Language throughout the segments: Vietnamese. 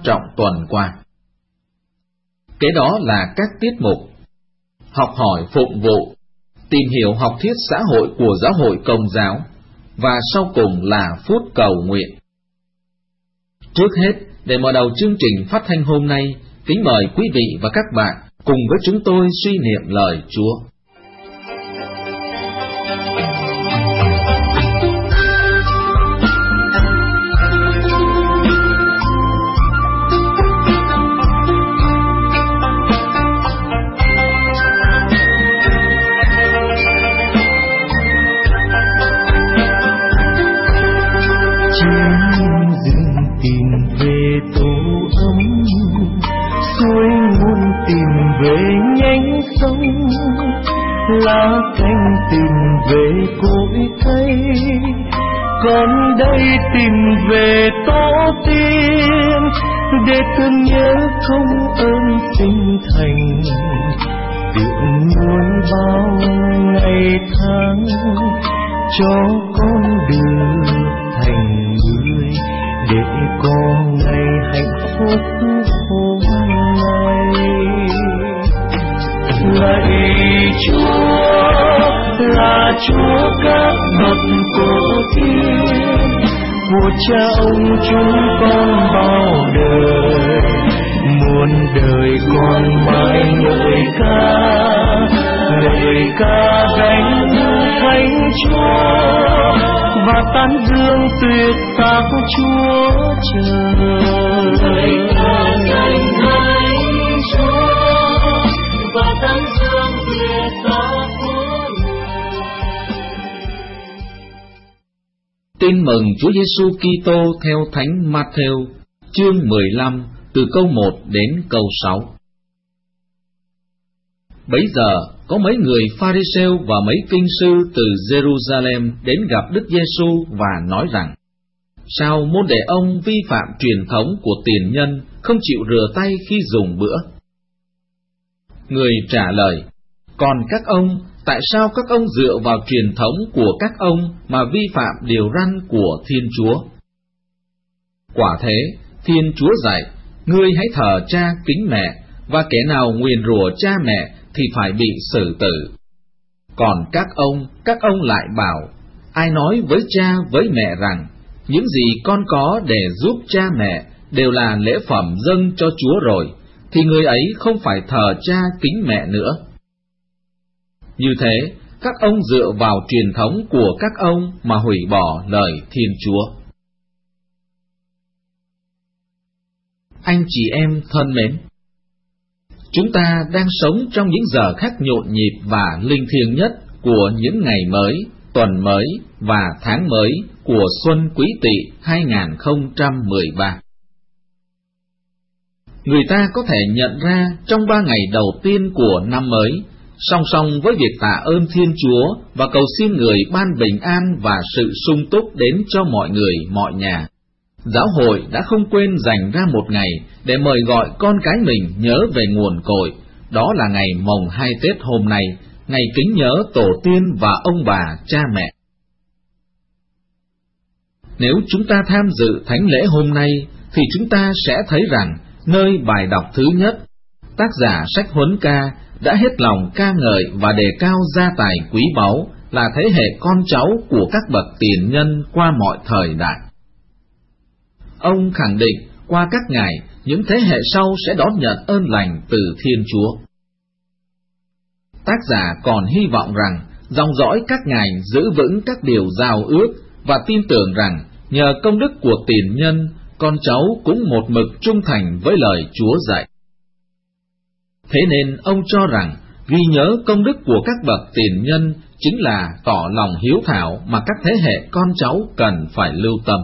trọng tuần qua. Kế đó là các tiết mục: học hỏi phụng vụ, tìm hiểu học thuyết xã hội của giáo hội Công giáo, và sau cùng là phút cầu nguyện. Trước hết, để mở đầu chương trình phát thanh hôm nay, kính mời quý vị và các bạn cùng với chúng tôi suy niệm lời Chúa. Lá cánh tìm về cội cây, còn đây tìm về tổ tiên, để thương nhớ công ơn sinh thành, tiện nuôi bao ngày tháng cho con được thành người, để có ngày hạnh phúc hôm nay. Lạy Chúa là Chúa các bậc cổ tiên, của cha ông chúng con bao đời, muôn đời con mãi ngợi ca gánh thánh Chúa, và tán dương tuyệt tác Chúa trời. Tin mừng Chúa Giêsu Kitô theo Thánh Matthew, chương 15, từ câu 1 đến câu 6. Bấy giờ, có mấy người Pha-ri-sêu và mấy kinh sư từ Jerusalem đến gặp Đức Giêsu và nói rằng: sao môn đệ ông vi phạm truyền thống của tiền nhân, không chịu rửa tay khi dùng bữa? Người trả lời: còn các ông, tại sao các ông dựa vào truyền thống của các ông mà vi phạm điều răn của Thiên Chúa? Quả thế, Thiên Chúa dạy: ngươi hãy thờ cha kính mẹ, và kẻ nào nguyền rủa cha mẹ thì phải bị xử tử. Còn các ông lại bảo: ai nói với cha với mẹ rằng những gì con có để giúp cha mẹ đều là lễ phẩm dâng cho Chúa rồi, thì người ấy không phải thờ cha kính mẹ nữa. Như thế, các ông dựa vào truyền thống của các ông mà hủy bỏ lời Thiên Chúa. Anh chị em thân mến, chúng ta đang sống trong những giờ khắc nhộn nhịp và linh thiêng nhất của những ngày mới, tuần mới và tháng mới của Xuân Quý Tỵ 2013. Người ta có thể nhận ra trong 3 ngày đầu tiên của năm mới, song song với việc tạ ơn Thiên Chúa và cầu xin Người ban bình an và sự sung túc đến cho mọi người, mọi nhà, giáo hội đã không quên dành ra một ngày để mời gọi con cái mình nhớ về nguồn cội, đó là ngày mồng 2 Tết hôm nay, ngày kính nhớ tổ tiên và ông bà, cha mẹ. Nếu chúng ta tham dự thánh lễ hôm nay, thì chúng ta sẽ thấy rằng nơi bài đọc thứ nhất, tác giả sách Huấn Ca đã hết lòng ca ngợi và đề cao gia tài quý báu là thế hệ con cháu của các bậc tiền nhân qua mọi thời đại. Ông khẳng định qua các ngài, những thế hệ sau sẽ đón nhận ơn lành từ Thiên Chúa. Tác giả còn hy vọng rằng dòng dõi các ngài giữ vững các điều giao ước và tin tưởng rằng nhờ công đức của tiền nhân, con cháu cũng một mực trung thành với lời Chúa dạy. Thế nên ông cho rằng ghi nhớ công đức của các bậc tiền nhân chính là tỏ lòng hiếu thảo mà các thế hệ con cháu cần phải lưu tâm.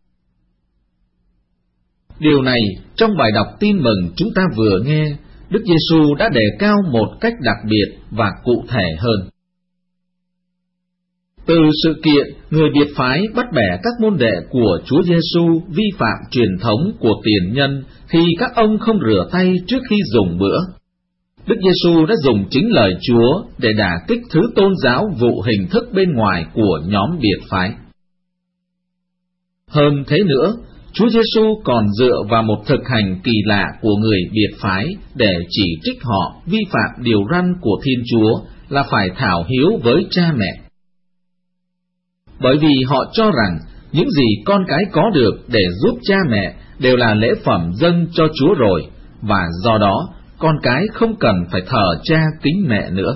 Điều này trong bài đọc tin mừng chúng ta vừa nghe, Đức Giêsu đã đề cao một cách đặc biệt và cụ thể hơn. Từ sự kiện người biệt phái bắt bẻ các môn đệ của Chúa Giêsu vi phạm truyền thống của tiền nhân khi các ông không rửa tay trước khi dùng bữa, Đức Giêsu đã dùng chính lời Chúa để đả kích thứ tôn giáo vụ hình thức bên ngoài của nhóm biệt phái. Hơn thế nữa, Chúa Giêsu còn dựa vào một thực hành kỳ lạ của người biệt phái để chỉ trích họ vi phạm điều răn của Thiên Chúa là phải thảo hiếu với cha mẹ. Bởi vì họ cho rằng những gì con cái có được để giúp cha mẹ đều là lễ phẩm dâng cho Chúa rồi, và do đó con cái không cần phải thờ cha kính mẹ nữa.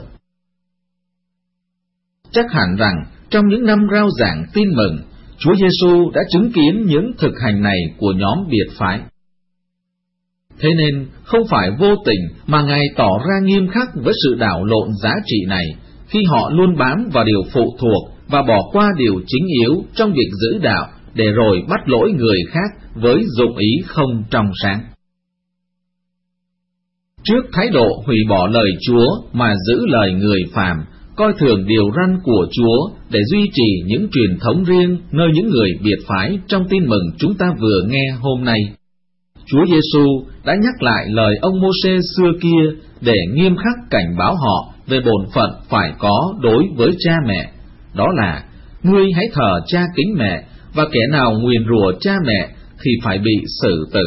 Chắc hẳn rằng trong những năm rao giảng tin mừng, Chúa Giêsu đã chứng kiến những thực hành này của nhóm biệt phái. Thế nên không phải vô tình mà Ngài tỏ ra nghiêm khắc với sự đảo lộn giá trị này, khi họ luôn bám vào điều phụ thuộc và bỏ qua điều chính yếu trong việc giữ đạo, để rồi bắt lỗi người khác với dụng ý không trong sáng. Trước thái độ hủy bỏ lời Chúa mà giữ lời người phàm, coi thường điều răn của Chúa để duy trì những truyền thống riêng nơi những người biệt phái trong tin mừng chúng ta vừa nghe hôm nay, Chúa Giêsu đã nhắc lại lời ông Mô-sê xưa kia để nghiêm khắc cảnh báo họ về bổn phận phải có đối với cha mẹ. Đó là: ngươi hãy thờ cha kính mẹ, và kẻ nào nguyền rủa cha mẹ thì phải bị xử tử.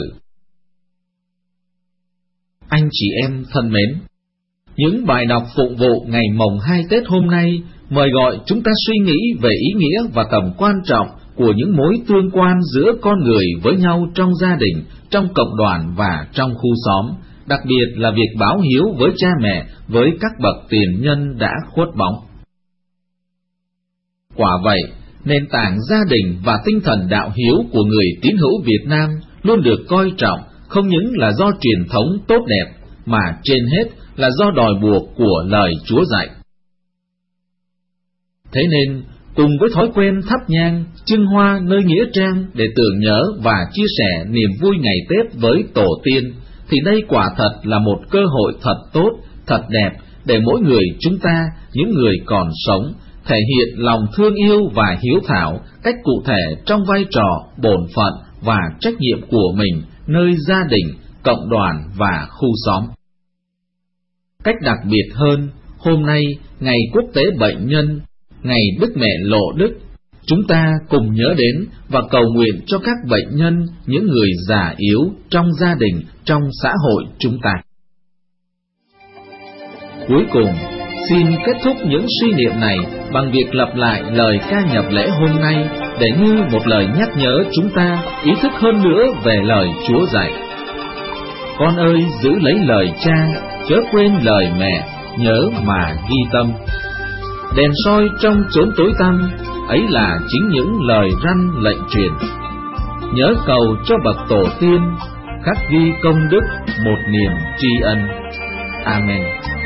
Anh chị em thân mến, những bài đọc phụng vụ ngày mồng 2 Tết hôm nay mời gọi chúng ta suy nghĩ về ý nghĩa và tầm quan trọng của những mối tương quan giữa con người với nhau trong gia đình, trong cộng đoàn và trong khu xóm, đặc biệt là việc báo hiếu với cha mẹ với các bậc tiền nhân đã khuất bóng. Quả vậy, nền tảng gia đình và tinh thần đạo hiếu của người tín hữu Việt Nam luôn được coi trọng, không những là do truyền thống tốt đẹp, mà trên hết là do đòi buộc của lời Chúa dạy. Thế nên, cùng với thói quen thắp nhang, trưng hoa nơi nghĩa trang để tưởng nhớ và chia sẻ niềm vui ngày Tết với tổ tiên, thì đây quả thật là một cơ hội thật tốt, thật đẹp để mỗi người chúng ta, những người còn sống, thể hiện lòng thương yêu và hiếu thảo cách cụ thể trong vai trò, bổn phận và trách nhiệm của mình nơi gia đình, cộng đoàn và khu xóm. Cách đặc biệt hơn, hôm nay, ngày quốc tế bệnh nhân, ngày Đức Mẹ Lộ Đức, chúng ta cùng nhớ đến và cầu nguyện cho các bệnh nhân, những người già yếu trong gia đình, trong xã hội chúng ta. Cuối cùng, xin kết thúc những suy niệm này bằng việc lặp lại lời ca nhập lễ hôm nay để như một lời nhắc nhớ chúng ta ý thức hơn nữa về lời Chúa dạy. Con ơi, giữ lấy lời cha, chớ quên lời mẹ, nhớ mà ghi tâm. Đèn soi trong chốn tối tăm, ấy là chính những lời răn lệnh truyền. Nhớ cầu cho bậc tổ tiên, khắc ghi công đức, một niềm tri ân. Amen.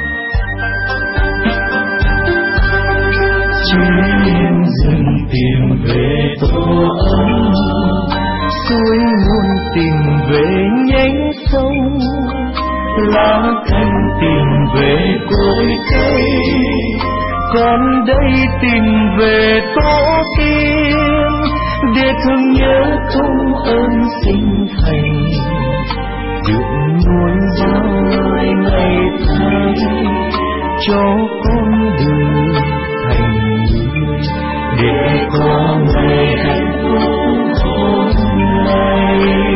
Chim dừng tìm về tổ ấm, suối nguồn tìm về nhánh sông, lá cành tìm về cội cây, con đây tìm về tổ tiên để thương nhớ công ơn sinh thành, được nuôi giáo lời ngày tháng cho con đường thành người, để có ngày hạnh phúc hôm nay.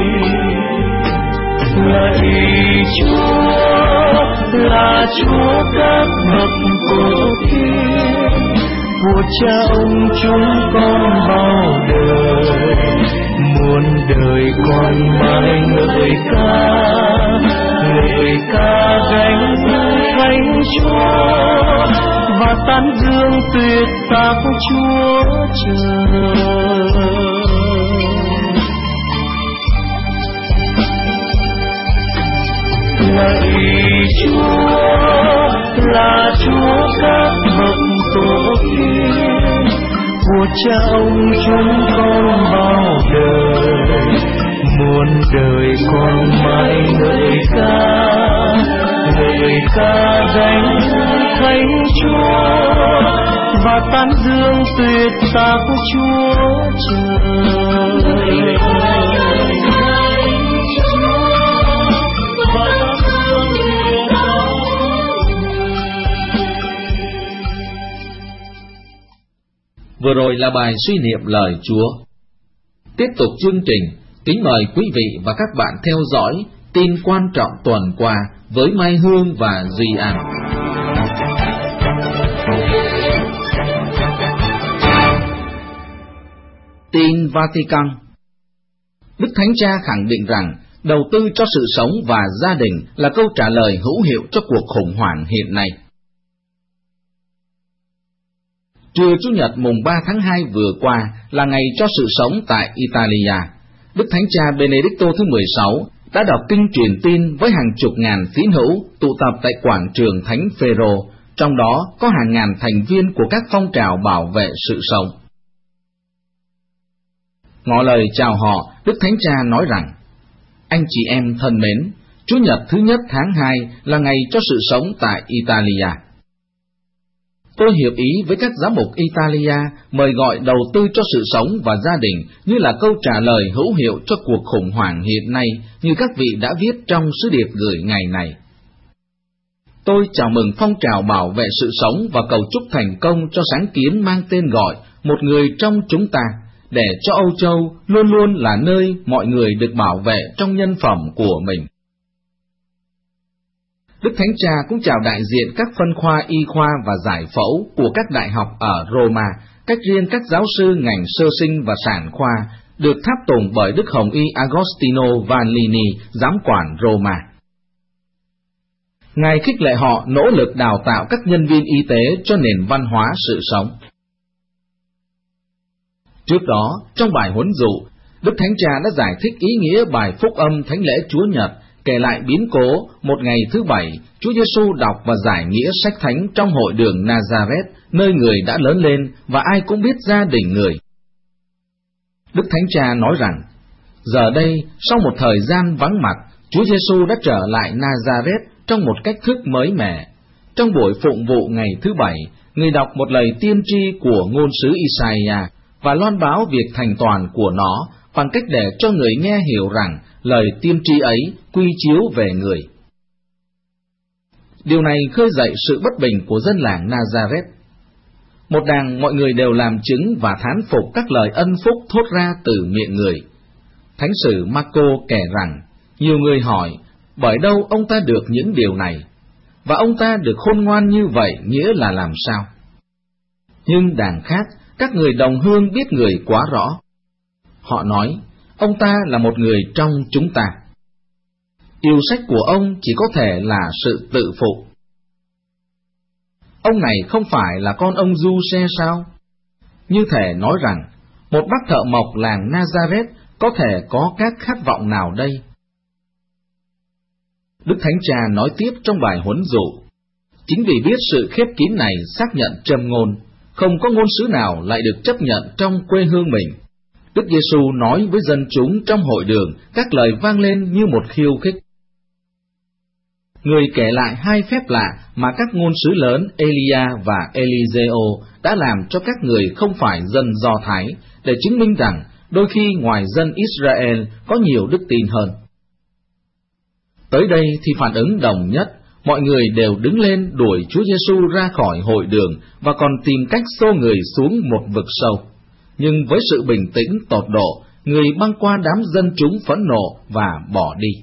Lạy Chúa, là Chúa các bậc tổ tiên, của cha ông chúng con bao đời, muôn đời con mãi ngợi ca gánh Thánh Chúa, và tán dương tuyệt tác Chúa trời. Lạy Chúa, là Chúa các bậc tổ tiên, của cha ông chúng con bao đời, muôn đời con mãi ngợi ca gánh Thánh Chúa, và tán dương tuyệt tác Chúa trời. Vừa rồi là bài suy niệm lời Chúa. Tiếp tục chương trình, Kính mời quý vị và các bạn theo dõi tin quan trọng tuần qua với Mai Hương và Duy An. Tin Vatican. Đức Thánh Cha khẳng định rằng đầu tư cho sự sống và gia đình là câu trả lời hữu hiệu cho cuộc khủng hoảng hiện nay. Trưa Chủ nhật mùng 3 tháng 2 vừa qua là ngày cho sự sống tại Italia. Đức Thánh Cha Benedicto thứ 16 đã đọc kinh truyền tin với hàng chục ngàn tín hữu tụ tập tại quảng trường Thánh Phêrô, trong đó có hàng ngàn thành viên của các phong trào bảo vệ sự sống. Ngỏ lời chào họ, Đức Thánh Cha nói rằng: Anh chị em thân mến, Chủ nhật thứ nhất tháng 2 là ngày cho sự sống tại Italia. Tôi hiệp ý với các giám mục Italia mời gọi đầu tư cho sự sống và gia đình như là câu trả lời hữu hiệu cho cuộc khủng hoảng hiện nay, như các vị đã viết trong sứ điệp gửi ngày này. Tôi chào mừng phong trào bảo vệ sự sống và cầu chúc thành công cho sáng kiến mang tên gọi Một người trong chúng ta, để cho Âu Châu luôn luôn là nơi mọi người được bảo vệ trong nhân phẩm của mình. Đức Thánh Cha cũng chào đại diện các phân khoa y khoa và giải phẫu của các đại học ở Roma, cách riêng các giáo sư ngành sơ sinh và sản khoa, được tháp tùng bởi Đức Hồng Y Agostino Vanlini, giám quản Roma. Ngài khích lệ họ nỗ lực đào tạo các nhân viên y tế cho nền văn hóa sự sống. Trước đó, trong bài huấn dụ, Đức Thánh Cha đã giải thích ý nghĩa bài phúc âm Thánh lễ Chúa Nhật, kể lại biến cố một ngày thứ Bảy, Chúa Giêsu đọc và giải nghĩa sách thánh trong hội đường Nazareth, nơi người đã lớn lên và ai cũng biết gia đình người. Đức Thánh Cha nói rằng, giờ đây, sau một thời gian vắng mặt, Chúa Giêsu đã trở lại Nazareth trong một cách thức mới mẻ. Trong buổi phụng vụ ngày thứ Bảy, người đọc một lời tiên tri của ngôn sứ Isaiah và loan báo việc thành toàn của nó bằng cách để cho người nghe hiểu rằng lời tiên tri ấy quy chiếu về người. Điều này khơi dậy sự bất bình của dân làng Nazareth. Một đàng mọi người đều làm chứng và thán phục các lời ân phúc thốt ra từ miệng người. Thánh sử Marco kể rằng, nhiều người hỏi, bởi đâu ông ta được những điều này? Và ông ta được khôn ngoan như vậy nghĩa là làm sao? Nhưng đàng khác, các người đồng hương biết người quá rõ. Họ nói, ông ta là một người trong chúng ta. Yêu sách của ông chỉ có thể là sự tự phụ. Ông này không phải là con ông Du-xe sao? Như thể nói rằng, một bác thợ mộc làng Nazareth có thể có các khát vọng nào đây? Đức Thánh Cha nói tiếp trong bài huấn dụ, chính vì biết sự khép kín này xác nhận châm ngôn, không có ngôn sứ nào lại được chấp nhận trong quê hương mình. Đức Giêsu nói với dân chúng trong hội đường, các lời vang lên như một khiêu khích. Người kể lại hai phép lạ mà các ngôn sứ lớn Elia và Eliseo đã làm cho các người không phải dân Do Thái, để chứng minh rằng đôi khi ngoài dân Israel có nhiều đức tin hơn. Tới đây thì phản ứng đồng nhất, mọi người đều đứng lên đuổi Chúa Giêsu ra khỏi hội đường và còn tìm cách xô người xuống một vực sâu. Nhưng với sự bình tĩnh tột độ, người băng qua đám dân chúng phẫn nộ và bỏ đi.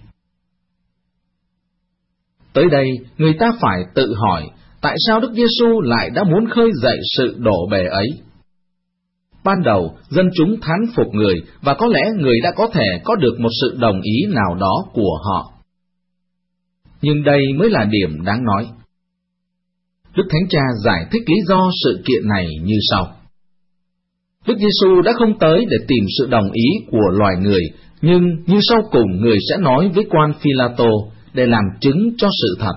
Tới đây, người ta phải tự hỏi, tại sao Đức Giêsu lại đã muốn khơi dậy sự đổ bể ấy? Ban đầu, dân chúng thán phục người, và có lẽ người đã có thể có được một sự đồng ý nào đó của họ. Nhưng đây mới là điểm đáng nói. Đức Thánh Cha giải thích lý do sự kiện này như sau. Đức Giêsu đã không tới để tìm sự đồng ý của loài người, nhưng như sau cùng người sẽ nói với quan Phi-la-tô để làm chứng cho sự thật.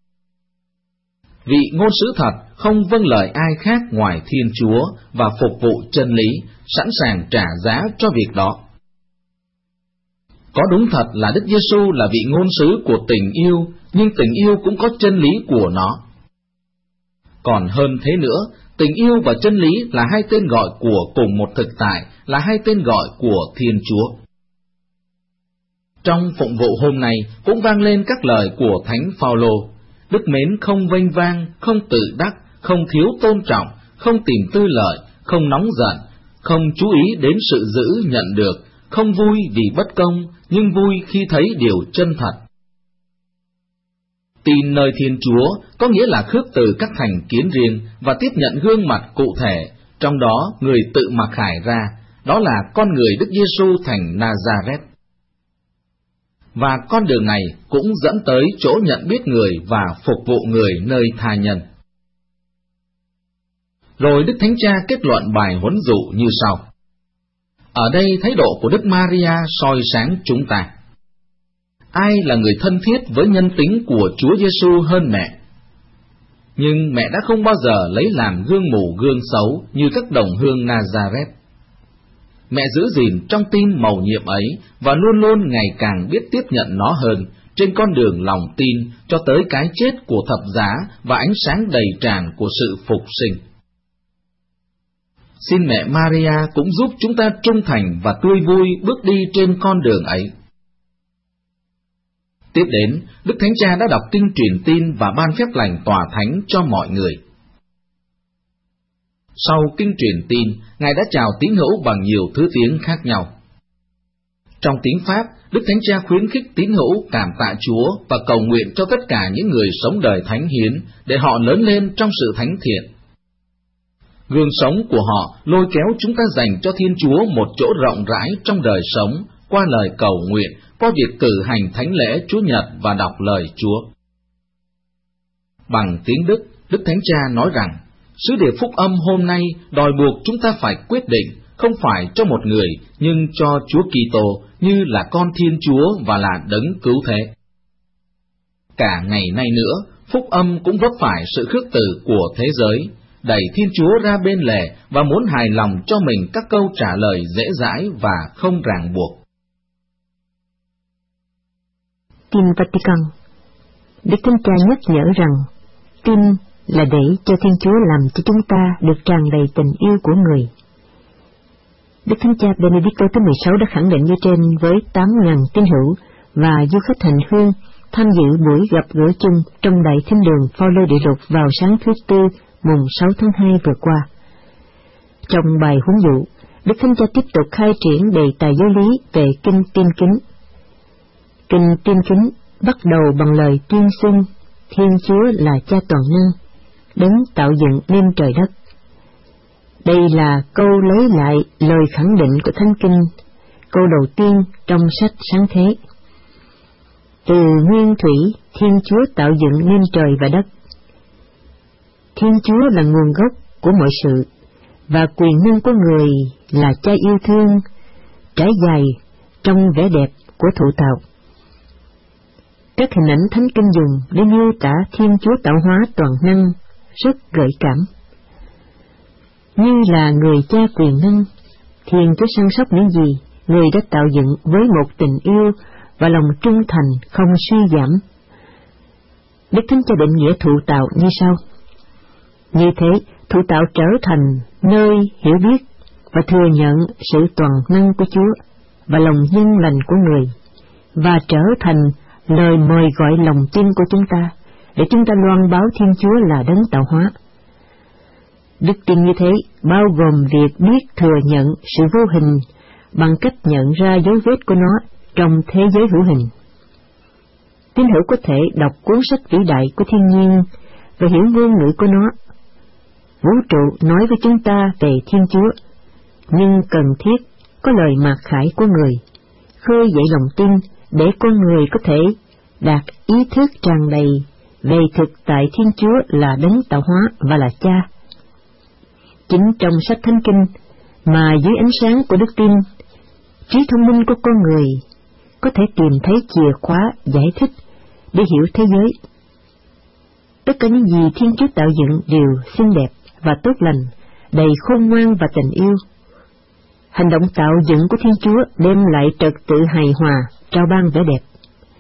Vị ngôn sứ thật không vâng lời ai khác ngoài Thiên Chúa và phục vụ chân lý, sẵn sàng trả giá cho việc đó. Có đúng thật là Đức Giêsu là vị ngôn sứ của tình yêu, nhưng tình yêu cũng có chân lý của nó. Còn hơn thế nữa, tình yêu và chân lý là hai tên gọi của cùng một thực tại, là hai tên gọi của Thiên Chúa. Trong phụng vụ hôm nay cũng vang lên các lời của Thánh Phao-lô: đức mến không vênh vang, không tự đắc, không thiếu tôn trọng, không tìm tư lợi, không nóng giận, không chú ý đến sự giữ nhận được, không vui vì bất công, nhưng vui khi thấy điều chân thật. Tin nơi Thiên Chúa có nghĩa là khước từ các thành kiến riêng và tiếp nhận gương mặt cụ thể, trong đó người tự mặc khải ra, đó là con người Đức Giêsu thành Nazareth. Và con đường này cũng dẫn tới chỗ nhận biết người và phục vụ người nơi tha nhân. Rồi Đức Thánh Cha kết luận bài huấn dụ như sau. Ở đây thái độ của Đức Maria soi sáng chúng ta. Ai là người thân thiết với nhân tính của Chúa Giêsu hơn mẹ? Nhưng mẹ đã không bao giờ lấy làm gương mù gương xấu như các đồng hương Nazareth. Mẹ giữ gìn trong tin mầu nhiệm ấy và luôn luôn ngày càng biết tiếp nhận nó hơn trên con đường lòng tin cho tới cái chết của thập giá và ánh sáng đầy tràn của sự phục sinh. Xin mẹ Maria cũng giúp chúng ta trung thành và tươi vui bước đi trên con đường ấy. Tiếp đến, Đức Thánh Cha đã đọc kinh truyền tin và ban phép lành tòa thánh cho mọi người. Sau kinh truyền tin, Ngài đã chào tín hữu bằng nhiều thứ tiếng khác nhau. Trong tiếng Pháp, Đức Thánh Cha khuyến khích tín hữu cảm tạ Chúa và cầu nguyện cho tất cả những người sống đời thánh hiến để họ lớn lên trong sự thánh thiện. Gương sống của họ lôi kéo chúng ta dành cho Thiên Chúa một chỗ rộng rãi trong đời sống qua lời cầu nguyện, qua việc cử hành thánh lễ Chúa Nhật và đọc lời Chúa. Bằng tiếng Đức, Đức Thánh Cha nói rằng, sứ điệp phúc âm hôm nay đòi buộc chúng ta phải quyết định, không phải cho một người, nhưng cho Chúa Kitô như là con Thiên Chúa và là đấng cứu thế. Cả ngày nay nữa, phúc âm cũng vấp phải sự khước từ của thế giới, đẩy Thiên Chúa ra bên lề và muốn hài lòng cho mình các câu trả lời dễ dãi và không ràng buộc. Tin Vatican. Đức Thánh Cha nhắc nhở rằng, tin là để cho Thiên Chúa làm cho chúng ta được tràn đầy tình yêu của người. Đức Thánh Cha Benedicto thứ 16 đã khẳng định như trên với 8.000 tín hữu và du khách hành hương tham dự buổi gặp gỡ chung trong Đại Thánh đường Phaolô Địa Lục vào sáng thứ Tư, mùng 6 tháng 2 vừa qua. Trong bài huấn dụ, Đức Thánh Cha tiếp tục khai triển đề tài giáo lý về Kinh Tiên Kính. Kinh Tiên Kính bắt đầu bằng lời tuyên xưng Thiên Chúa là Cha toàn năng, đấng tạo dựng nên trời đất. Đây là câu lấy lại lời khẳng định của Thánh Kinh, câu đầu tiên trong sách Sáng Thế. Từ nguyên thủy, Thiên Chúa tạo dựng nên trời và đất. Thiên Chúa là nguồn gốc của mọi sự, và quyền năng của người là Cha yêu thương, trải dài trong vẻ đẹp của thụ tạo. Các hình ảnh Thánh Kinh dùng để miêu tả Thiên Chúa tạo hóa toàn năng rất gợi cảm. Như là người Cha quyền năng, Thiên Chúa săn sóc những gì người đã tạo dựng với một tình yêu và lòng trung thành không suy giảm. Đức Thánh Cha định nghĩa thụ tạo như sau. Như thế, thụ tạo trở thành nơi hiểu biết và thừa nhận sự toàn năng của Chúa và lòng nhân lành của người, và trở thành lời mời gọi lòng tin của chúng ta, để chúng ta loan báo Thiên Chúa là đấng tạo hóa. Đức tin như thế bao gồm việc biết thừa nhận sự vô hình bằng cách nhận ra dấu vết của nó trong thế giới hữu hình. Tín hữu có thể đọc cuốn sách vĩ đại của thiên nhiên và hiểu ngôn ngữ của nó. Vũ trụ nói với chúng ta về Thiên Chúa, nhưng cần thiết có lời mạt khải của người, khơi dậy lòng tin để con người có thể đạt ý thức tràn đầy về thực tại Thiên Chúa là đấng tạo hóa và là Cha. Chính trong sách Thánh Kinh mà dưới ánh sáng của đức tin, trí thông minh của con người có thể tìm thấy chìa khóa giải thích để hiểu thế giới. Tất cả những gì Thiên Chúa tạo dựng đều xinh đẹp và tốt lành, đầy khôn ngoan và tình yêu. Hành động tạo dựng của Thiên Chúa đem lại trật tự hài hòa, trao ban vẻ đẹp.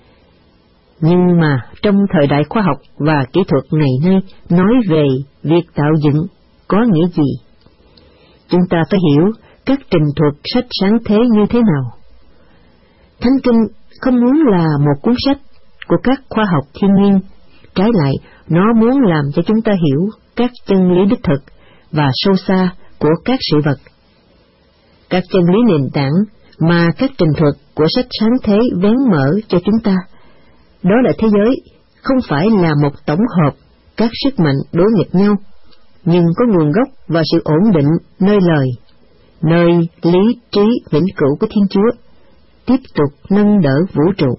Nhưng mà trong thời đại khoa học và kỹ thuật ngày nay nói về việc tạo dựng có nghĩa gì? Chúng ta phải hiểu các trình thuật sách Sáng Thế như thế nào. Thánh Kinh không muốn là một cuốn sách của các khoa học thiên nhiên, trái lại, nó muốn làm cho chúng ta hiểu các chân lý đích thực và sâu xa của các sự vật. Các chân lý nền tảng mà các trình thuật của sách Sáng Thế vén mở cho chúng ta. Đó là thế giới không phải là một tổng hợp các sức mạnh đối nghịch nhau, nhưng có nguồn gốc và sự ổn định nơi lời, nơi lý trí vĩnh cửu của Thiên Chúa, tiếp tục nâng đỡ vũ trụ.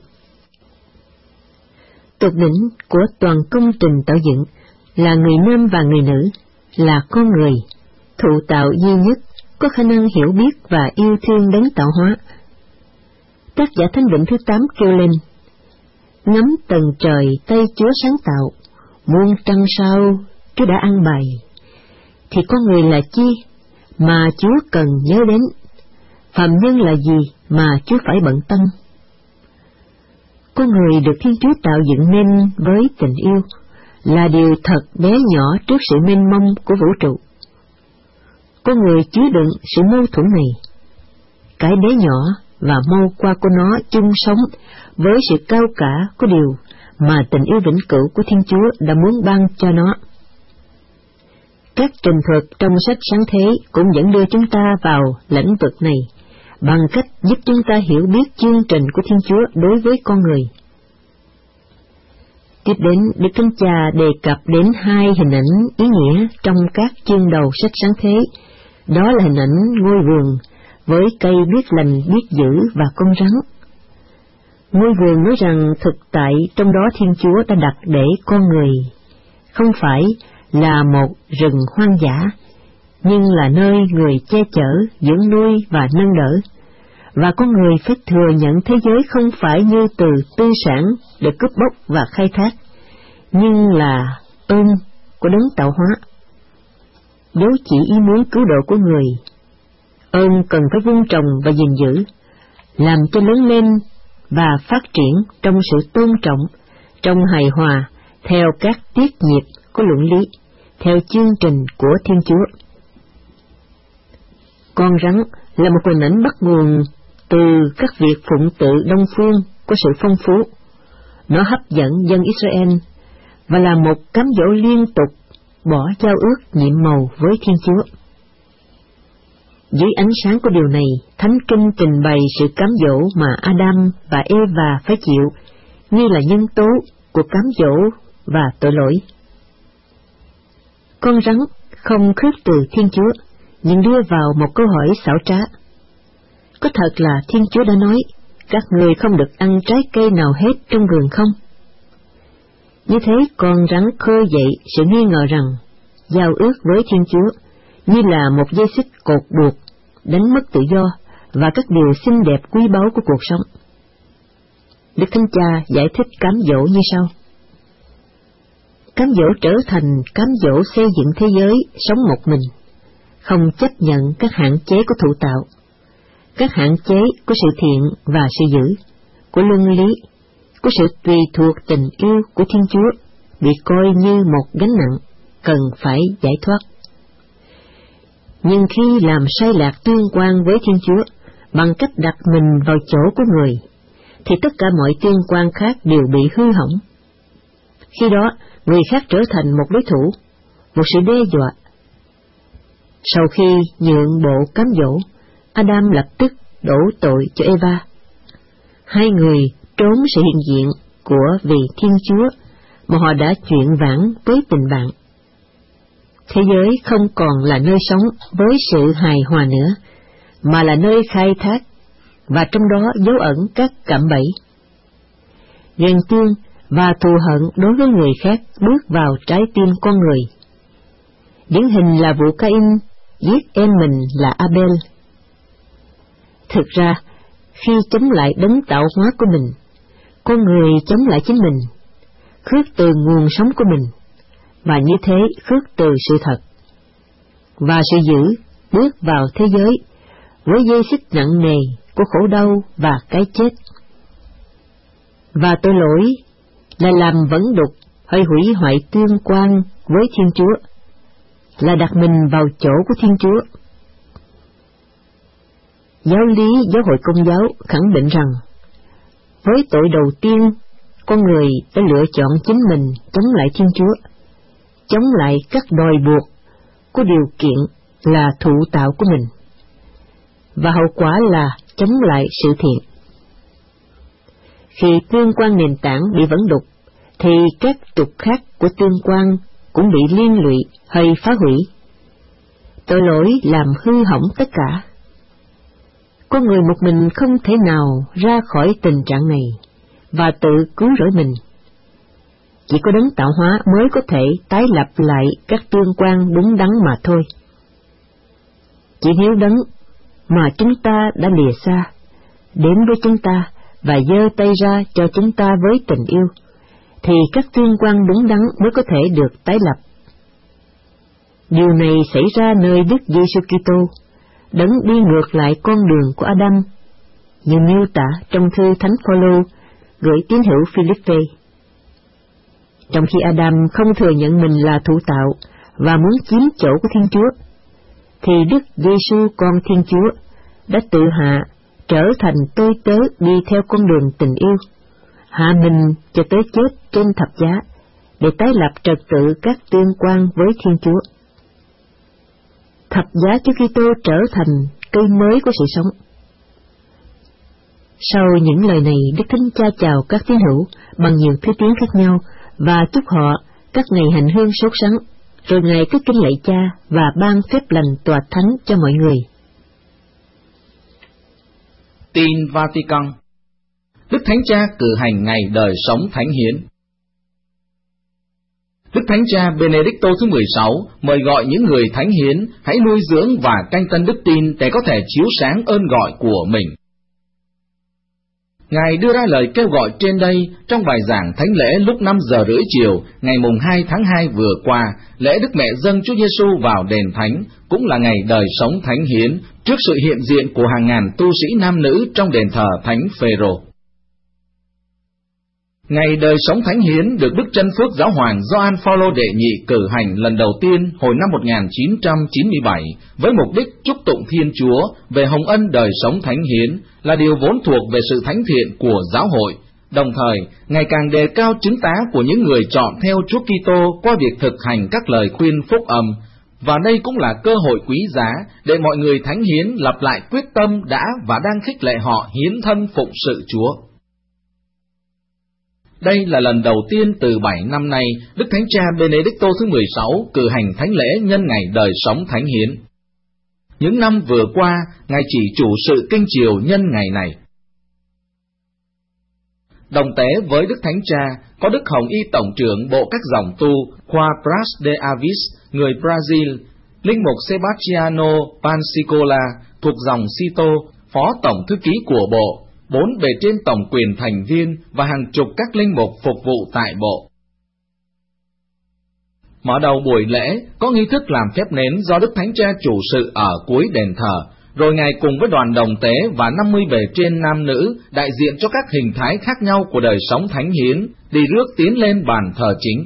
Tột đỉnh của toàn công trình tạo dựng là người nam và người nữ, là con người, thụ tạo duy nhất, có khả năng hiểu biết và yêu thương đấng tạo hóa. Tác giả Thánh Vịnh thứ 8 kêu lên: ngắm tầng trời tay Chúa sáng tạo, muôn trăng sao Chúa đã ăn bày. Thì con người là chi mà Chúa cần nhớ đến? Phàm nhân là gì mà Chúa phải bận tâm? Con người được Thiên Chúa tạo dựng nên với tình yêu, là điều thật bé nhỏ trước sự mênh mông của vũ trụ. Con người chứa đựng sự mâu thuẫn này. Cái bé nhỏ và mâu qua của nó chung sống với sự cao cả của điều mà tình yêu vĩnh cửu của Thiên Chúa đã muốn ban cho nó. Các trình thuật trong sách Sáng Thế cũng dẫn đưa chúng ta vào lĩnh vực này bằng cách giúp chúng ta hiểu biết chương trình của Thiên Chúa đối với con người. Tiếp đến, Đức Thánh Cha đề cập đến hai hình ảnh ý nghĩa trong các chương đầu sách Sáng Thế. Đó là hình ảnh ngôi vườn với cây biết lành biết dữ và con rắn. Ngôi vườn nói rằng thực tại trong đó Thiên Chúa đã đặt để con người không phải là một rừng hoang dã, nhưng là nơi người che chở, dưỡng nuôi và nâng đỡ, và con người phải thừa nhận thế giới không phải như từ tư sản để cướp bóc và khai thác, nhưng là ơn của đấng tạo hóa. Dấu chỉ ý muốn cứu độ của người, ơn cần phải vun trồng và gìn giữ, làm cho lớn lên và phát triển trong sự tôn trọng, trong hài hòa, theo các tiết nhịp của luận lý, theo chương trình của Thiên Chúa. Con rắn là một hình ảnh bắt nguồn từ các việc phụng tự Đông phương có sự phong phú. Nó hấp dẫn dân Israel và là một cám dỗ liên tục bỏ giao ước nhiệm màu với Thiên Chúa. Dưới ánh sáng của điều này, Thánh Kinh trình bày sự cám dỗ mà Adam và Eva phải chịu như là nhân tố của cám dỗ và tội lỗi. Con rắn không khước từ Thiên Chúa, nhưng đưa vào một câu hỏi xảo trá. Có thật là Thiên Chúa đã nói, các người không được ăn trái cây nào hết trong vườn không? Như thế con rắn khơi dậy sự nghi ngờ rằng giao ước với Thiên Chúa như là một dây xích cột buộc, đánh mất tự do và các điều xinh đẹp quý báu của cuộc sống. Đức Thánh Cha giải thích cám dỗ như sau: cám dỗ trở thành cám dỗ xây dựng thế giới sống một mình, không chấp nhận các hạn chế của thụ tạo, các hạn chế của sự thiện và sự dữ, của luân lý, của sự tùy thuộc tình yêu của Thiên Chúa, bị coi như một gánh nặng cần phải giải thoát. Nhưng khi làm sai lạc tương quan với Thiên Chúa bằng cách đặt mình vào chỗ của người, thì tất cả mọi tương quan khác đều bị hư hỏng. Khi đó, người khác trở thành một đối thủ, một sự đe dọa. Sau khi nhượng bộ cám dỗ, Adam lập tức đổ tội cho Eva. Hai người trốn sự hiện diện của vị Thiên Chúa mà họ đã chuyện vãng với tình bạn. Thế giới không còn là nơi sống với sự hài hòa nữa, mà là nơi khai thác, và trong đó dấu ẩn các cạm bẫy. Ghen tuông và thù hận đối với người khác bước vào trái tim con người. Điển hình là vụ Cain giết em mình là Abel. Thực ra, khi chống lại đấng tạo hóa của mình, con người chống lại chính mình, khước từ nguồn sống của mình, và như thế khước từ sự thật. Và sự dữ bước vào thế giới với dây xích nặng nề của khổ đau và cái chết. Và tội lỗi là làm vấn đục hay hủy hoại tương quan với Thiên Chúa, là đặt mình vào chỗ của Thiên Chúa. Giáo lý Giáo hội Công giáo khẳng định rằng, với tội đầu tiên, con người đã lựa chọn chính mình chống lại Thiên Chúa, chống lại các đòi buộc của điều kiện là thụ tạo của mình, và hậu quả là chống lại sự thiện. Khi tương quan nền tảng bị vẩn đục, thì các trục khác của tương quan cũng bị liên lụy hay phá hủy. Tội lỗi làm hư hỏng tất cả. Con người một mình không thể nào ra khỏi tình trạng này và tự cứu rỗi mình. Chỉ có đấng tạo hóa mới có thể tái lập lại các tương quan đúng đắn mà thôi. Chỉ nếu đấng mà chúng ta đã lìa xa đến với chúng ta và giơ tay ra cho chúng ta với tình yêu, thì các tương quan đúng đắn mới có thể được tái lập. Điều này xảy ra nơi Đức Giêsu Kitô, đấng đi ngược lại con đường của Adam, như miêu tả trong thư Thánh Phaolô gửi tín hữu Philippe. Trong khi Adam không thừa nhận mình là thủ tạo và muốn chiếm chỗ của Thiên Chúa, thì Đức Giêsu con Thiên Chúa đã tự hạ trở thành tôi tớ đi theo con đường tình yêu, hạ mình cho tới chết trên thập giá để tái lập trật tự các tương quan với Thiên Chúa. Thập giá Chúa Kitô trở thành cây mới của sự sống. Sau những lời này, Đức Thánh Cha chào các tín hữu bằng nhiều thứ tiếng khác nhau và chúc họ các ngày hành hương sốt sắng, rồi Ngài cứ kính lạy Cha và ban phép lành tòa thánh cho mọi người. Tin Vatican. Đức Thánh Cha cử hành ngày đời sống thánh hiến. Đức Thánh Cha Benedicto thứ 16 mời gọi những người thánh hiến hãy nuôi dưỡng và canh tân đức tin để có thể chiếu sáng ơn gọi của mình. Ngài đưa ra lời kêu gọi trên đây trong bài giảng thánh lễ lúc 5:30 chiều ngày mùng 2 tháng 2 vừa qua, lễ Đức Mẹ dâng Chúa Giêsu vào đền thánh, cũng là ngày đời sống thánh hiến trước sự hiện diện của hàng ngàn tu sĩ nam nữ trong đền thờ Thánh Phêrô. Ngày đời sống thánh hiến được Đức Chân Phước Giáo hoàng Gioan Phaolô đệ nhị cử hành lần đầu tiên hồi năm 1997 với mục đích chúc tụng Thiên Chúa về hồng ân đời sống thánh hiến, là điều vốn thuộc về sự thánh thiện của giáo hội, đồng thời ngày càng đề cao chứng tá của những người chọn theo Chúa Kitô qua việc thực hành các lời khuyên phúc âm, và đây cũng là cơ hội quý giá để mọi người thánh hiến lặp lại quyết tâm đã và đang khích lệ họ hiến thân phụng sự Chúa. Đây là lần đầu tiên từ 7 năm nay, Đức Thánh Cha Benedicto thứ 16 cử hành thánh lễ nhân ngày đời sống thánh hiến. Những năm vừa qua, Ngài chỉ chủ sự kinh chiều nhân ngày này. Đồng tế với Đức Thánh Cha, có Đức Hồng Y Tổng trưởng Bộ các dòng tu khoa Pras de Avis, người Brazil, Linh mục Sebastiano Pansicola thuộc dòng Cito, Phó Tổng Thư ký của Bộ, 4 bề trên tổng quyền thành viên và hàng chục các linh mục phục vụ tại Bộ. Mở đầu buổi lễ có nghi thức làm phép nến do Đức Thánh Cha chủ sự ở cuối đền thờ, rồi Ngài cùng với đoàn đồng tế và 50 bề trên nam nữ đại diện cho các hình thái khác nhau của đời sống thánh hiến đi rước tiến lên bàn thờ chính.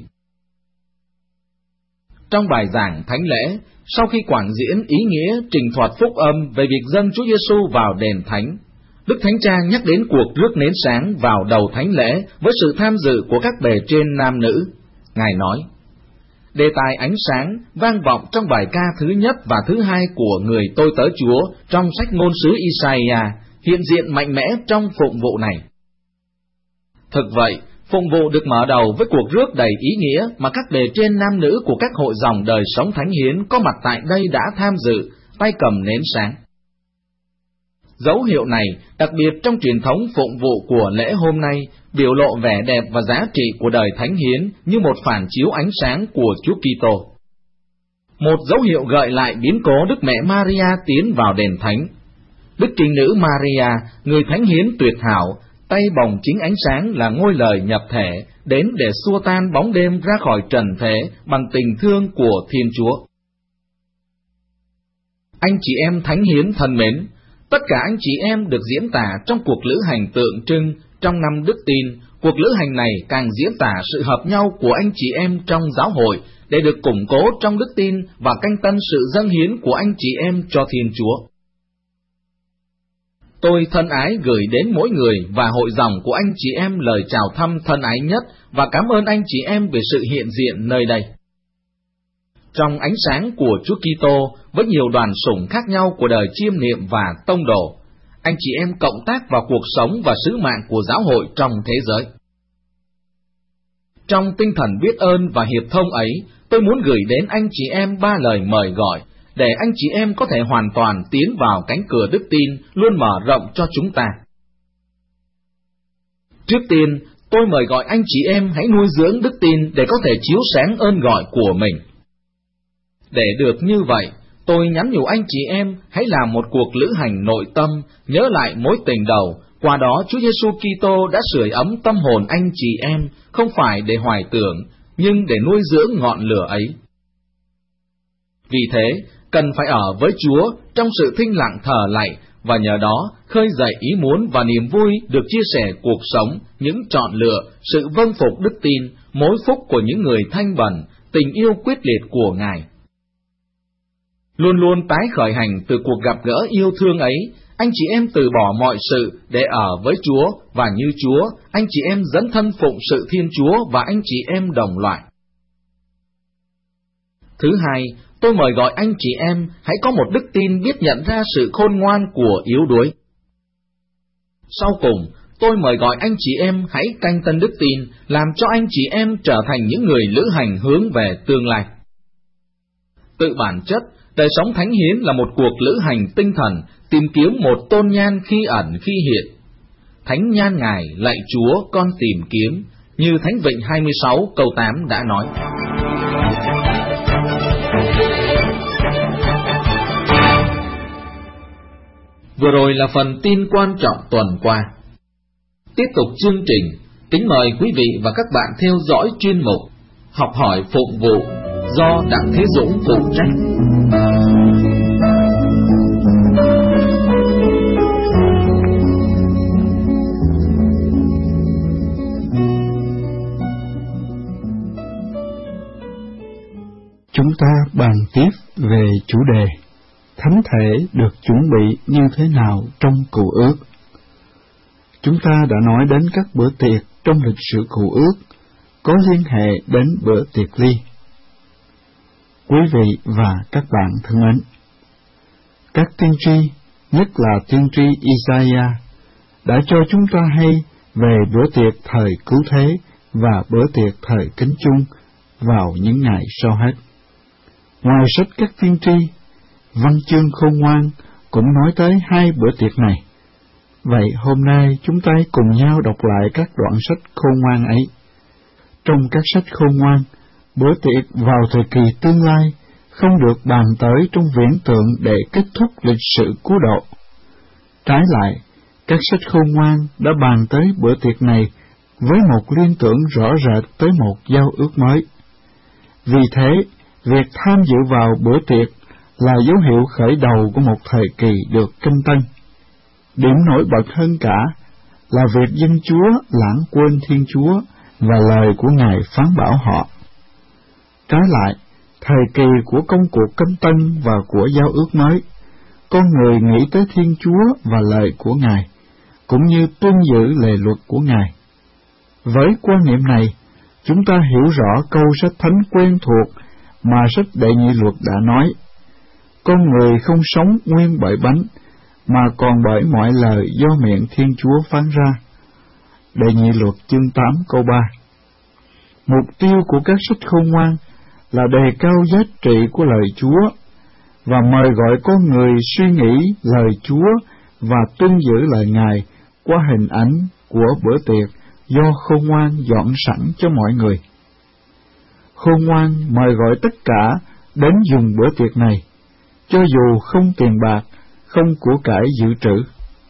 Trong bài giảng thánh lễ, sau khi quảng diễn ý nghĩa trình thuật phúc âm về việc dâng Chúa Giêsu vào đền thánh, Đức Thánh Cha nhắc đến cuộc rước nến sáng vào đầu thánh lễ với sự tham dự của các bề trên nam nữ. Ngài nói, đề tài ánh sáng vang vọng trong bài ca thứ nhất và thứ hai của người tôi tớ Chúa trong sách ngôn sứ Isaiah, hiện diện mạnh mẽ trong phụng vụ này. Thực vậy, phụng vụ được mở đầu với cuộc rước đầy ý nghĩa mà các bề trên nam nữ của các hội dòng đời sống thánh hiến có mặt tại đây đã tham dự, tay cầm nến sáng. Dấu hiệu này, đặc biệt trong truyền thống phụng vụ của lễ hôm nay, biểu lộ vẻ đẹp và giá trị của đời thánh hiến như một phản chiếu ánh sáng của Chúa Kitô. Một dấu hiệu gợi lại biến cố Đức Mẹ Maria tiến vào đền thánh. Đức Trinh Nữ Maria, người thánh hiến tuyệt hảo, tay bồng chính ánh sáng là ngôi lời nhập thể, đến để xua tan bóng đêm ra khỏi trần thế bằng tình thương của Thiên Chúa. Anh chị em thánh hiến thân mến, tất cả anh chị em được diễn tả trong cuộc lữ hành tượng trưng trong năm đức tin. Cuộc lữ hành này càng diễn tả sự hợp nhau của anh chị em trong giáo hội để được củng cố trong đức tin và canh tân sự dâng hiến của anh chị em cho Thiên Chúa. Tôi thân ái gửi đến mỗi người và hội dòng của anh chị em lời chào thăm thân ái nhất và cảm ơn anh chị em về sự hiện diện nơi đây. Trong ánh sáng của Chúa Kitô với nhiều đoàn sủng khác nhau của đời chiêm niệm và tông đồ, anh chị em cộng tác vào cuộc sống và sứ mạng của giáo hội trong thế giới. Trong tinh thần biết ơn và hiệp thông ấy, tôi muốn gửi đến anh chị em 3 lời mời gọi, để anh chị em có thể hoàn toàn tiến vào cánh cửa đức tin luôn mở rộng cho chúng ta. Trước tiên, tôi mời gọi anh chị em hãy nuôi dưỡng đức tin để có thể chiếu sáng ơn gọi của mình. Để được như vậy, tôi nhắn nhủ anh chị em hãy làm một cuộc lữ hành nội tâm, nhớ lại mối tình đầu, qua đó Chúa Giêsu Kitô đã sưởi ấm tâm hồn anh chị em, không phải để hoài tưởng, nhưng để nuôi dưỡng ngọn lửa ấy. Vì thế, cần phải ở với Chúa trong sự thinh lặng thờ lạy, và nhờ đó khơi dậy ý muốn và niềm vui được chia sẻ cuộc sống, những chọn lựa, sự vâng phục đức tin, mối phúc của những người thanh bần, tình yêu quyết liệt của Ngài. Luôn luôn tái khởi hành từ cuộc gặp gỡ yêu thương ấy, anh chị em từ bỏ mọi sự để ở với Chúa, và như Chúa, anh chị em dấn thân phụng sự Thiên Chúa và anh chị em đồng loại. Thứ hai, tôi mời gọi anh chị em hãy có một đức tin biết nhận ra sự khôn ngoan của yếu đuối. Sau cùng, tôi mời gọi anh chị em hãy canh tân đức tin, làm cho anh chị em trở thành những người lữ hành hướng về tương lai. Tự bản chất, đời sống thánh hiến là một cuộc lữ hành tinh thần, tìm kiếm một tôn nhan khi ẩn khi hiện. Thánh nhan Ngài lạy Chúa con tìm kiếm, như Thánh Vịnh 26 câu 8 đã nói. Vừa rồi là phần tin quan trọng tuần qua. Tiếp tục chương trình, kính mời quý vị và các bạn theo dõi chuyên mục Học hỏi phụng vụ do Đặng Thế Dũng phụ trách. Chúng ta bàn tiếp về chủ đề Thánh thể được chuẩn bị như thế nào trong Cựu Ước. Chúng ta đã nói đến các bữa tiệc trong lịch sử Cựu Ước có liên hệ đến bữa tiệc ly. Quý vị và các bạn thân mến, các tiên tri, nhất là tiên tri Isaiah, đã cho chúng ta hay về bữa tiệc thời cứu thế và bữa tiệc thời kính chung vào những ngày sau hết. Ngoài sách các tiên tri, văn chương khôn ngoan cũng nói tới hai bữa tiệc này. Vậy hôm nay chúng ta cùng nhau đọc lại các đoạn sách khôn ngoan ấy. Trong các sách khôn ngoan, bữa tiệc vào thời kỳ tương lai không được bàn tới trong viễn tượng để kết thúc lịch sử cứu độ. Trái lại, các sách khôn ngoan đã bàn tới bữa tiệc này với một liên tưởng rõ rệt tới một giao ước mới. Vì thế, việc tham dự vào bữa tiệc là dấu hiệu khởi đầu của một thời kỳ được canh tân. Điểm nổi bật hơn cả là việc dân Chúa lãng quên Thiên Chúa và lời của Ngài phán bảo họ. Trái lại, thời kỳ của công cuộc canh tân và của giao ước mới, con người nghĩ tới Thiên Chúa và lời của Ngài, cũng như tuân giữ lề luật của Ngài. Với quan niệm này, chúng ta hiểu rõ câu sách thánh quen thuộc mà sách Đệ Nhị Luật đã nói: con người không sống nguyên bởi bánh, mà còn bởi mọi lời do miệng Thiên Chúa phán ra. Đệ Nhị Luật chương 8 câu 3. Mục tiêu của các sách khôn ngoan là đề cao giá trị của lời Chúa và mời gọi con người suy nghĩ lời Chúa và tuân giữ lời Ngài qua hình ảnh của bữa tiệc do khôn ngoan dọn sẵn cho mọi người. Khôn ngoan mời gọi tất cả đến dùng bữa tiệc này, cho dù không tiền bạc, không của cải dự trữ.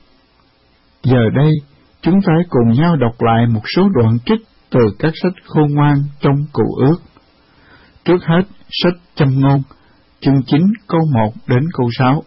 Giờ đây, chúng ta cùng nhau đọc lại một số đoạn trích từ các sách khôn ngoan trong Cựu Ước. Trước hết, sách Châm Ngôn, chương 9 câu 1 đến câu 6.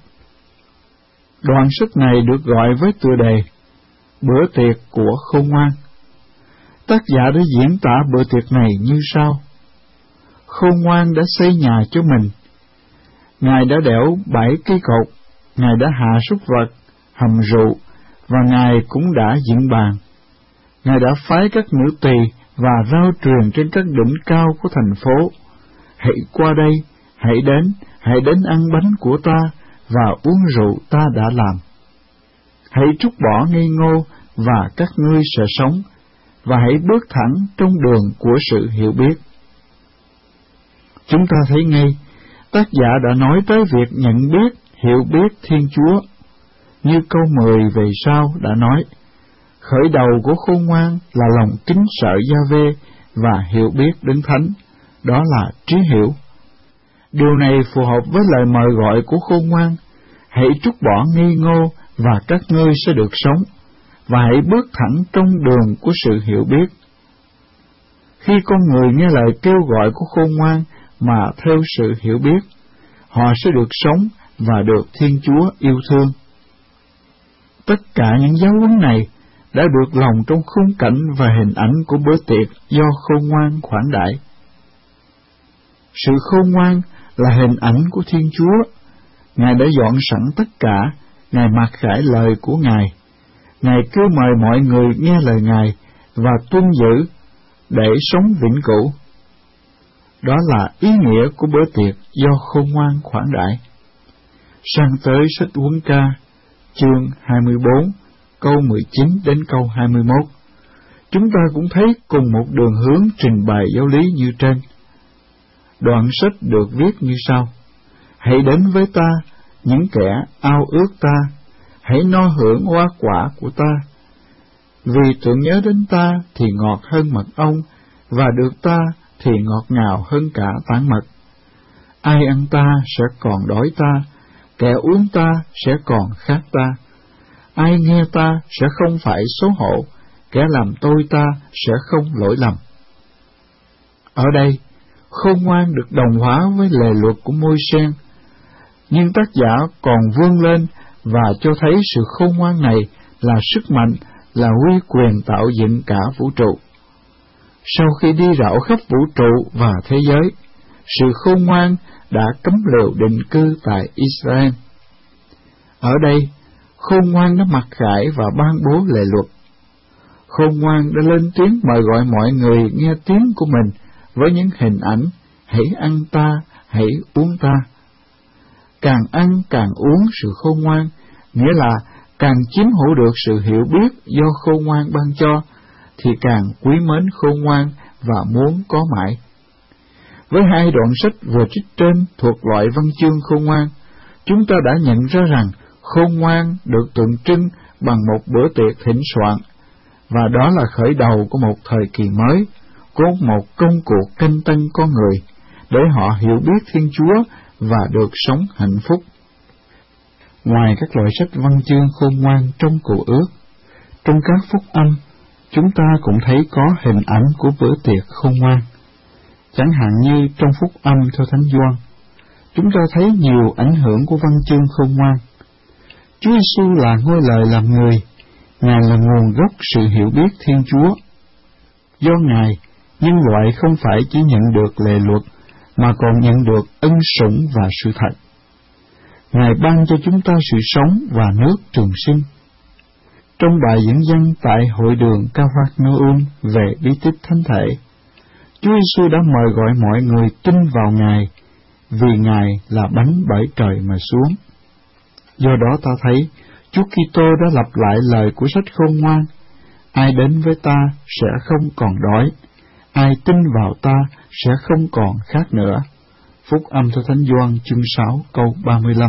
Đoạn sách này được gọi với tựa đề Bữa tiệc của khôn ngoan. Tác giả đã diễn tả bữa tiệc này như sau: Khôn ngoan đã xây nhà cho mình. Ngài đã đẽo 7 cây cột, Ngài đã hạ súc vật, hầm rượu, và Ngài cũng đã dựng bàn. Ngài đã phái các nữ tỳ và rao truyền trên các đỉnh cao của thành phố: hãy qua đây, hãy đến ăn bánh của ta và uống rượu ta đã làm. hãy trút bỏ ngây ngô và các ngươi sẽ sống, và hãy bước thẳng trong đường của sự hiểu biết. Chúng ta thấy ngay, tác giả đã nói tới việc nhận biết, hiểu biết Thiên Chúa. Như câu 10 về sau đã nói, khởi đầu của khôn ngoan là lòng kính sợ Gia-vê và hiểu biết Đấng Thánh, đó là trí hiểu. Điều này phù hợp với lời mời gọi của khôn ngoan, hãy trút bỏ ngây ngô và các ngươi sẽ được sống, và hãy bước thẳng trong đường của sự hiểu biết. Khi con người nghe lời kêu gọi của khôn ngoan mà theo sự hiểu biết, họ sẽ được sống và được Thiên Chúa yêu thương. Tất cả những giáo huấn này đã được lồng trong khung cảnh và hình ảnh của bữa tiệc do khôn ngoan khoản đãi. Sự khôn ngoan là hình ảnh của Thiên Chúa. Ngài đã dọn sẵn tất cả, Ngài mặc khải lời của Ngài. Ngài kêu mời mọi người nghe lời Ngài và tuân giữ để sống vĩnh cửu. Đó là ý nghĩa của bữa tiệc do khôn ngoan khoản đãi. Sang tới sách Huấn Ca, chương 24, câu 19 đến câu 21, chúng ta cũng thấy cùng một đường hướng trình bày giáo lý như trên. Đoạn sách được viết như sau: hãy đến với ta, những kẻ ao ước ta, hãy no hưởng hoa quả của ta. Vì tưởng nhớ đến ta thì ngọt hơn mật ong, và được ta thì ngọt ngào hơn cả tán mật. Ai ăn ta sẽ còn đói ta, kẻ uống ta sẽ còn khát ta. Ai nghe ta sẽ không phải xấu hổ, kẻ làm tôi ta sẽ không lỗi lầm. Ở đây, khôn ngoan được đồng hóa với lề luật của Môi-se, nhưng tác giả còn vươn lên và cho thấy sự khôn ngoan này là sức mạnh, là uy quyền tạo dựng cả vũ trụ. Sau khi đi rảo khắp vũ trụ và thế giới, sự khôn ngoan đã cấm lều định cư tại Israel. Ở đây, khôn ngoan đã mặc khải và ban bố lề luật. Khôn ngoan đã lên tiếng mời gọi mọi người nghe tiếng của mình với những hình ảnh: hãy ăn ta, hãy uống ta. Càng ăn càng uống sự khôn ngoan, nghĩa là càng chiếm hữu được sự hiểu biết do khôn ngoan ban cho, thì càng quý mến khôn ngoan và muốn có mãi. Với hai đoạn sách vừa trích trên thuộc loại văn chương khôn ngoan, chúng ta đã nhận ra rằng khôn ngoan được tượng trưng bằng một bữa tiệc thịnh soạn, và đó là khởi đầu của một thời kỳ mới, của một công cuộc canh tân con người, để họ hiểu biết Thiên Chúa và được sống hạnh phúc. Ngoài các loại sách văn chương khôn ngoan trong Cựu Ước, trong các phúc âm, chúng ta cũng thấy có hình ảnh của bữa tiệc khôn ngoan. Chẳng hạn như trong phúc âm theo Thánh Gioan, chúng ta thấy nhiều ảnh hưởng của văn chương khôn ngoan. Chúa Giêsu là ngôi lời làm người, Ngài là nguồn gốc sự hiểu biết Thiên Chúa. Do Ngài, nhân loại không phải chỉ nhận được lề luật, mà còn nhận được ân sủng và sự thật. Ngài ban cho chúng ta sự sống và nước trường sinh. Trong bài diễn văn tại hội đường Ca-pha-nơ-um về bí tích thánh thể, Chúa Giêsu đã mời gọi mọi người tin vào Ngài, vì Ngài là bánh bởi trời mà xuống. Do đó ta thấy, Chúa Kitô đã lặp lại lời của sách khôn ngoan: ai đến với ta sẽ không còn đói, ai tin vào ta sẽ không còn khát nữa. Phúc âm theo Thánh Gioan chương 6 câu 35.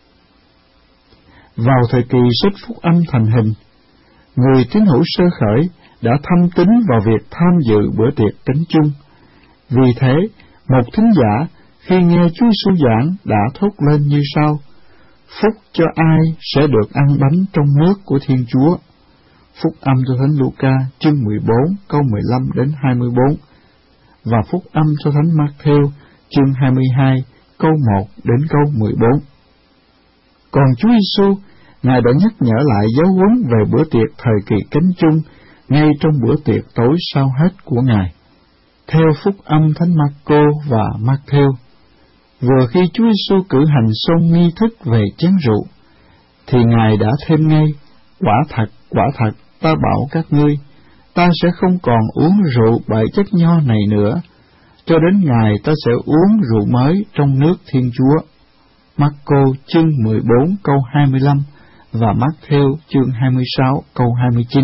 Vào thời kỳ sách phúc âm thành hình, người tín hữu sơ khởi đã thâm tín vào việc tham dự bữa tiệc cánh chung. Vì thế, một thính giả khi nghe Chúa Giêsu giảng đã thốt lên như sau: phúc cho ai sẽ được ăn bánh trong nước của Thiên Chúa. Phúc âm cho Thánh Luca chương 14 câu 15 đến 24 và phúc âm cho Thánh Mác-thêu chương 22 câu 1 đến câu 14. Còn Chúa Giêsu, Ngài đã nhắc nhở lại giáo huấn về bữa tiệc thời kỳ cánh chung ngay trong bữa tiệc tối sau hết của Ngài. Theo phúc âm Thánh Mác-cô và Mác-thêu, vừa khi Chúa Giêsu cử hành xong nghi thức về chén rượu, thì Ngài đã thêm ngay: quả thật, ta bảo các ngươi, ta sẽ không còn uống rượu bởi chất nho này nữa, cho đến ngày ta sẽ uống rượu mới trong nước Thiên Chúa. Mác-cô chương 14 câu 25 và Mác-thêu chương 26 câu 29.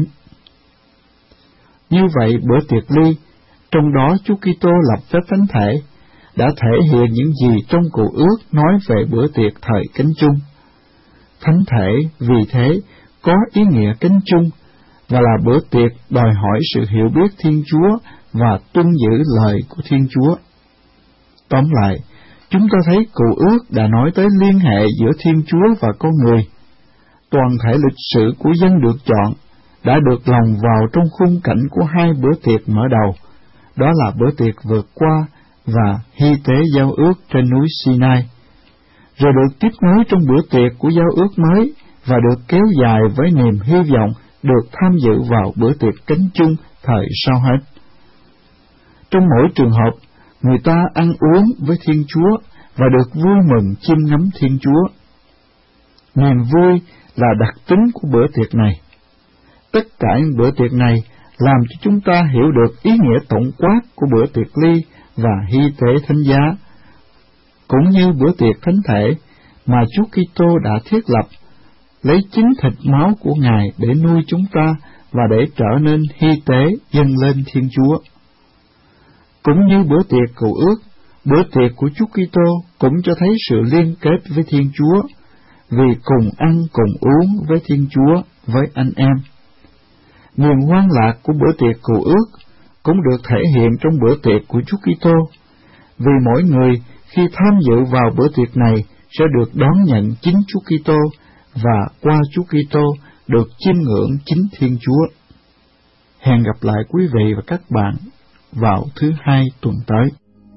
Như vậy bữa tiệc ly, trong đó Chúa Kitô lập phép thánh thể, đã thể hiện những gì trong Cựu Ước nói về bữa tiệc thời cánh chung. Thánh thể vì thế có ý nghĩa cánh chung và là bữa tiệc đòi hỏi sự hiểu biết Thiên Chúa và tuân giữ lời của Thiên Chúa. Tóm lại, chúng ta thấy Cựu Ước đã nói tới liên hệ giữa Thiên Chúa và con người. Toàn thể lịch sử của dân được chọn đã được lồng vào trong khung cảnh của hai bữa tiệc mở đầu, đó là bữa tiệc vượt qua và hy tế giao ước trên núi Sinai, rồi được tiếp nối trong bữa tiệc của giao ước mới và được kéo dài với niềm hy vọng được tham dự vào bữa tiệc cánh chung thời sau hết. Trong mỗi trường hợp, người ta ăn uống với Thiên Chúa và được vui mừng chiêm ngắm Thiên Chúa. Niềm vui là đặc tính của bữa tiệc này. Tất cả những bữa tiệc này làm cho chúng ta hiểu được ý nghĩa tổng quát của bữa tiệc ly và hy tế thánh giá, cũng như bữa tiệc thánh thể mà Chúa Kitô đã thiết lập, lấy chính thịt máu của Ngài để nuôi chúng ta và để trở nên hy tế dâng lên Thiên Chúa. Cũng như bữa tiệc Cựu Ước, bữa tiệc của Chúa Kitô cũng cho thấy sự liên kết với Thiên Chúa, vì cùng ăn cùng uống với Thiên Chúa, với anh em. Niềm hoan lạc của bữa tiệc Cựu Ước cũng được thể hiện trong bữa tiệc của Chúa Kitô, vì mỗi người khi tham dự vào bữa tiệc này sẽ được đón nhận chính Chúa Kitô và qua Chúa Kitô được chiêm ngưỡng chính Thiên Chúa. Hẹn gặp lại quý vị và các bạn vào thứ Hai tuần tới.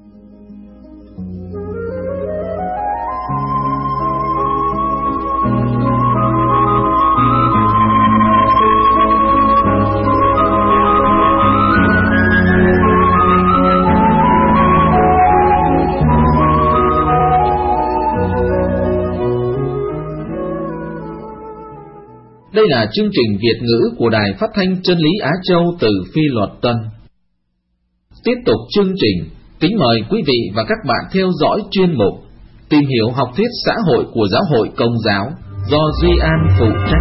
Đây là chương trình Việt ngữ của Đài Phát thanh Chân lý Á Châu từ Phi Luật Tân. Tiếp tục chương trình, kính mời quý vị và các bạn theo dõi chuyên mục Tìm hiểu học thuyết xã hội của Giáo hội Công giáo do Duy An phụ trách.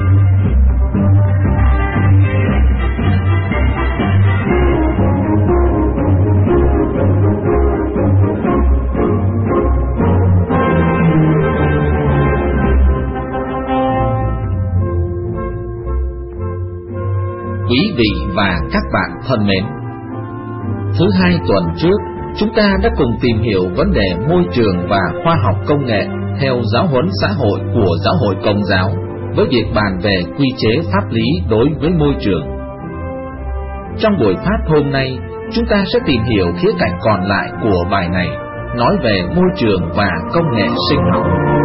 Quý vị và các bạn thân mến, thứ Hai tuần trước, chúng ta đã cùng tìm hiểu vấn đề môi trường và khoa học công nghệ theo giáo huấn xã hội của Giáo hội Công giáo, với việc bàn về quy chế pháp lý đối với môi trường. Trong buổi phát hôm nay, chúng ta sẽ tìm hiểu khía cạnh còn lại của bài này, nói về môi trường và công nghệ sinh học.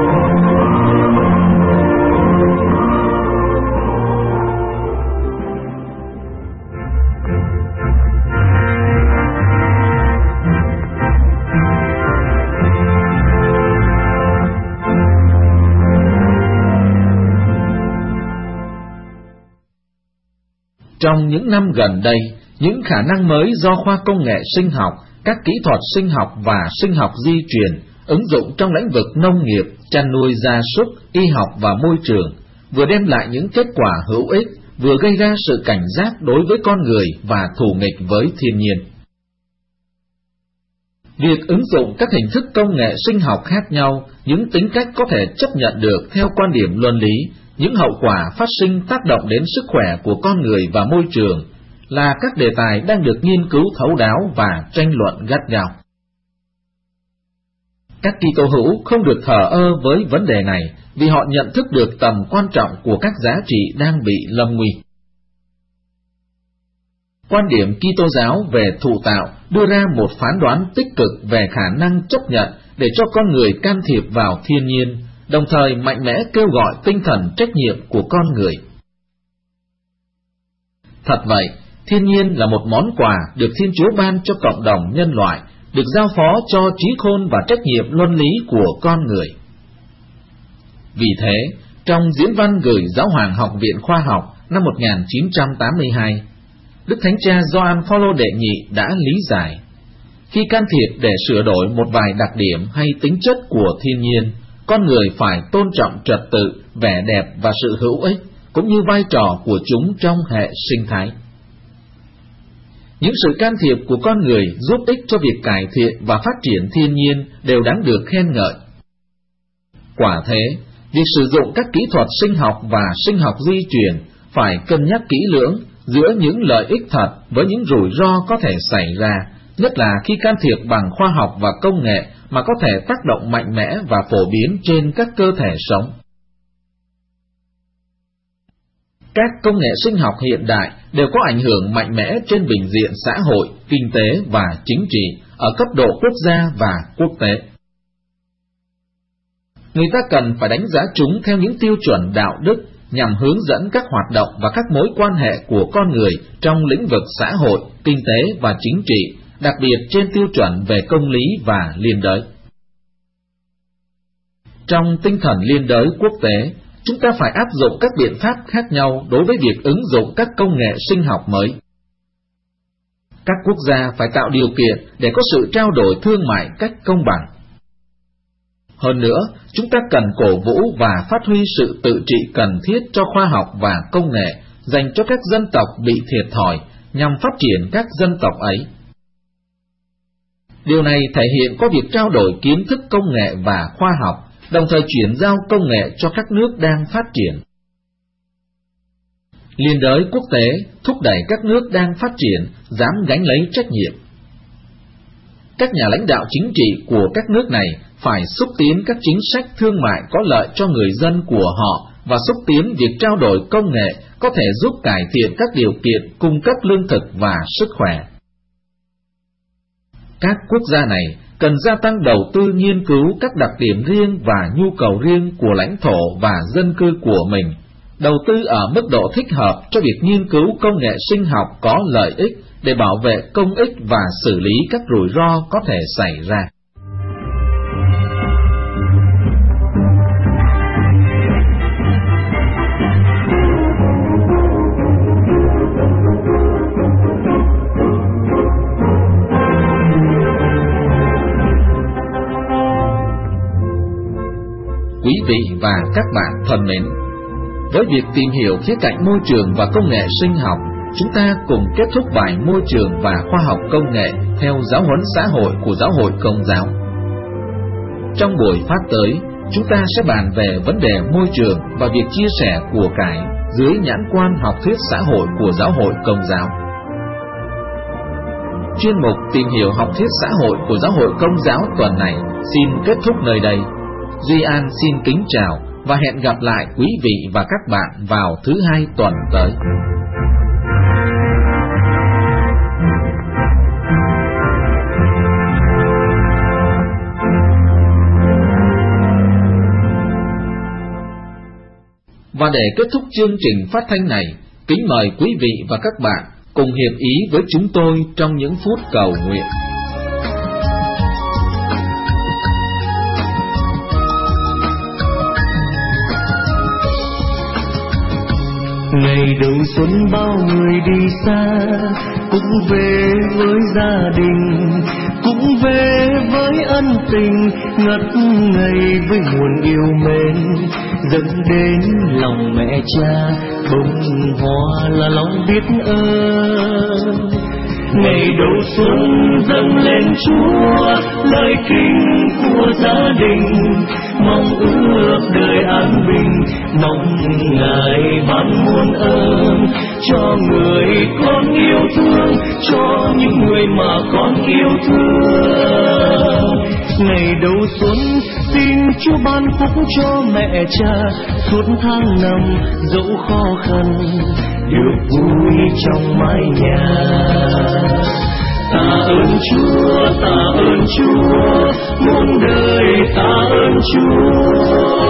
Trong những năm gần đây, những khả năng mới do khoa công nghệ sinh học, các kỹ thuật sinh học và sinh học di truyền ứng dụng trong lĩnh vực nông nghiệp, chăn nuôi gia súc, y học và môi trường vừa đem lại những kết quả hữu ích, vừa gây ra sự cảnh giác đối với con người và thù nghịch với thiên nhiên. Việc ứng dụng các hình thức công nghệ sinh học khác nhau, những tính cách có thể chấp nhận được theo quan điểm luân lý, những hậu quả phát sinh tác động đến sức khỏe của con người và môi trường là các đề tài đang được nghiên cứu thấu đáo và tranh luận gắt gao. Các Kitô hữu không được thờ ơ với vấn đề này vì họ nhận thức được tầm quan trọng của các giá trị đang bị lâm nguy. Quan điểm Kitô giáo về thụ tạo đưa ra một phán đoán tích cực về khả năng chấp nhận để cho con người can thiệp vào thiên nhiên, đồng thời mạnh mẽ kêu gọi tinh thần trách nhiệm của con người. Thật vậy, thiên nhiên là một món quà được Thiên Chúa ban cho cộng đồng nhân loại, được giao phó cho trí khôn và trách nhiệm luân lý của con người. Vì thế, trong diễn văn gửi Giáo hoàng Học viện Khoa học năm 1982, Đức Thánh Cha Gioan Phaolô đệ nhị đã lý giải, khi can thiệp để sửa đổi một vài đặc điểm hay tính chất của thiên nhiên, con người phải tôn trọng trật tự, vẻ đẹp và sự hữu ích, cũng như vai trò của chúng trong hệ sinh thái. Những sự can thiệp của con người giúp ích cho việc cải thiện và phát triển thiên nhiên đều đáng được khen ngợi. Quả thế, việc sử dụng các kỹ thuật sinh học và sinh học di truyền phải cân nhắc kỹ lưỡng giữa những lợi ích thật với những rủi ro có thể xảy ra, nhất là khi can thiệp bằng khoa học và công nghệ mà có thể tác động mạnh mẽ và phổ biến trên các cơ thể sống. Các công nghệ sinh học hiện đại đều có ảnh hưởng mạnh mẽ trên bình diện xã hội, kinh tế và chính trị ở cấp độ quốc gia và quốc tế. Người ta cần phải đánh giá chúng theo những tiêu chuẩn đạo đức nhằm hướng dẫn các hoạt động và các mối quan hệ của con người trong lĩnh vực xã hội, kinh tế và chính trị, đặc biệt trên tiêu chuẩn về công lý và liên đới. Trong tinh thần liên đới quốc tế, chúng ta phải áp dụng các biện pháp khác nhau đối với việc ứng dụng các công nghệ sinh học mới. Các quốc gia phải tạo điều kiện để có sự trao đổi thương mại cách công bằng. Hơn nữa, chúng ta cần cổ vũ và phát huy sự tự trị cần thiết cho khoa học và công nghệ dành cho các dân tộc bị thiệt thòi nhằm phát triển các dân tộc ấy. Điều này thể hiện qua việc trao đổi kiến thức công nghệ và khoa học, đồng thời chuyển giao công nghệ cho các nước đang phát triển. Liên đới quốc tế thúc đẩy các nước đang phát triển dám gánh lấy trách nhiệm. Các nhà lãnh đạo chính trị của các nước này phải xúc tiến các chính sách thương mại có lợi cho người dân của họ và xúc tiến việc trao đổi công nghệ có thể giúp cải thiện các điều kiện cung cấp lương thực và sức khỏe. Các quốc gia này cần gia tăng đầu tư nghiên cứu các đặc điểm riêng và nhu cầu riêng của lãnh thổ và dân cư của mình, đầu tư ở mức độ thích hợp cho việc nghiên cứu công nghệ sinh học có lợi ích để bảo vệ công ích và xử lý các rủi ro có thể xảy ra. Quý vị và các bạn thân mến, với việc tìm hiểu khía cạnh môi trường và công nghệ sinh học, chúng ta cùng kết thúc bài môi trường và khoa học công nghệ theo giáo huấn xã hội của Giáo hội Công giáo. Trong buổi phát tới, chúng ta sẽ bàn về vấn đề môi trường và việc chia sẻ của cải dưới nhãn quan học thuyết xã hội của Giáo hội Công giáo. Chuyên mục tìm hiểu học thuyết xã hội của Giáo hội Công giáo tuần này xin kết thúc nơi đây. Duy An xin kính chào và hẹn gặp lại quý vị và các bạn vào thứ Hai tuần tới. Và để kết thúc chương trình phát thanh này, kính mời quý vị và các bạn cùng hiệp ý với chúng tôi trong những phút cầu nguyện. Ngày đầu xuân bao người đi xa, cũng về với gia đình, cũng về với ân tình ngất ngây với nguồn yêu mến, dẫn đến lòng mẹ cha bông hoa là lòng biết ơn. Ngày đầu xuân dâng lên Chúa lời kính của gia đình, mong ước đời an bình, mong Ngài ban muôn ơn cho người con yêu thương, cho những người mà con yêu thương. Ngày đầu xuân xin Chúa ban phúc cho mẹ cha, suốt tháng năm dẫu khó khăn được vui trong mái nhà. Ta ơn Chúa, muôn đời ta ơn Chúa.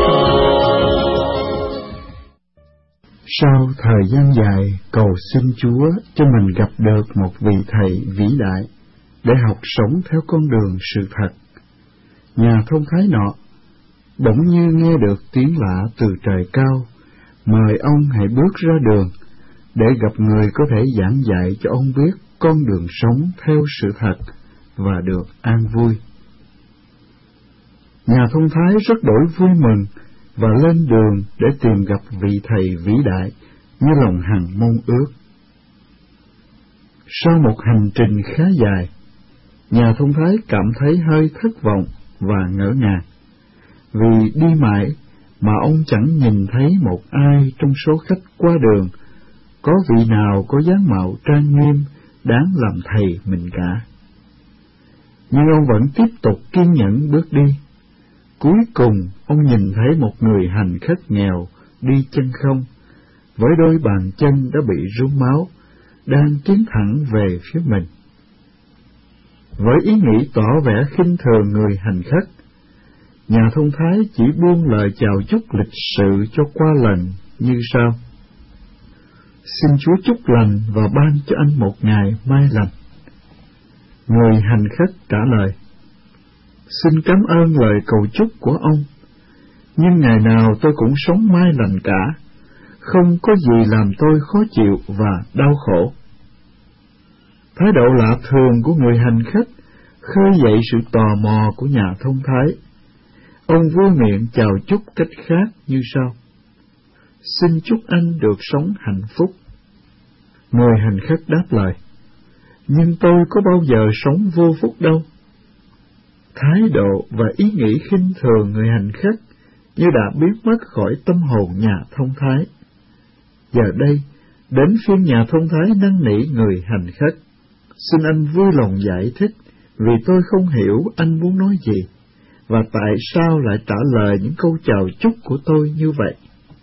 Sau thời gian dài cầu xin Chúa cho mình gặp được một vị thầy vĩ đại để học sống theo con đường sự thật, nhà thông thái nọ bỗng như nghe được tiếng lạ từ trời cao, mời ông hãy bước ra đường để gặp người có thể giảng dạy cho ông biết con đường sống theo sự thật và được an vui. Nhà thông thái rất đổi vui mừng và lên đường để tìm gặp vị thầy vĩ đại như lòng hằng mong ước. Sau một hành trình khá dài, nhà thông thái cảm thấy hơi thất vọng và ngỡ ngàng, vì đi mãi mà ông chẳng nhìn thấy một ai trong số khách qua đường có vị nào có dáng mạo trang nghiêm đáng làm thầy mình cả. Nhưng ông vẫn tiếp tục kiên nhẫn bước đi. Cuối cùng ông nhìn thấy một người hành khách nghèo đi chân không, với đôi bàn chân đã bị rúng máu, đang tiến thẳng về phía mình. Với ý nghĩ tỏ vẻ khinh thường người hành khách, nhà thông thái chỉ buông lời chào chúc lịch sự cho qua lần như sau: Xin Chúa chúc lành và ban cho anh một ngày mai lành. Người hành khách trả lời: Xin cảm ơn lời cầu chúc của ông, nhưng ngày nào tôi cũng sống mai lành cả, không có gì làm tôi khó chịu và đau khổ. Thái độ lạ thường của người hành khách khơi dậy sự tò mò của nhà thông thái. Ông vui miệng chào chúc cách khác như sau: Xin chúc anh được sống hạnh phúc. Người hành khách đáp lời: Nhưng tôi có bao giờ sống vô phúc đâu. Thái độ và ý nghĩ khinh thường người hành khách như đã biến mất khỏi tâm hồn nhà thông thái. Giờ đây, đến phiên nhà thông thái năn nỉ người hành khách: Xin anh vui lòng giải thích, vì tôi không hiểu anh muốn nói gì, và tại sao lại trả lời những câu chào chúc của tôi như vậy.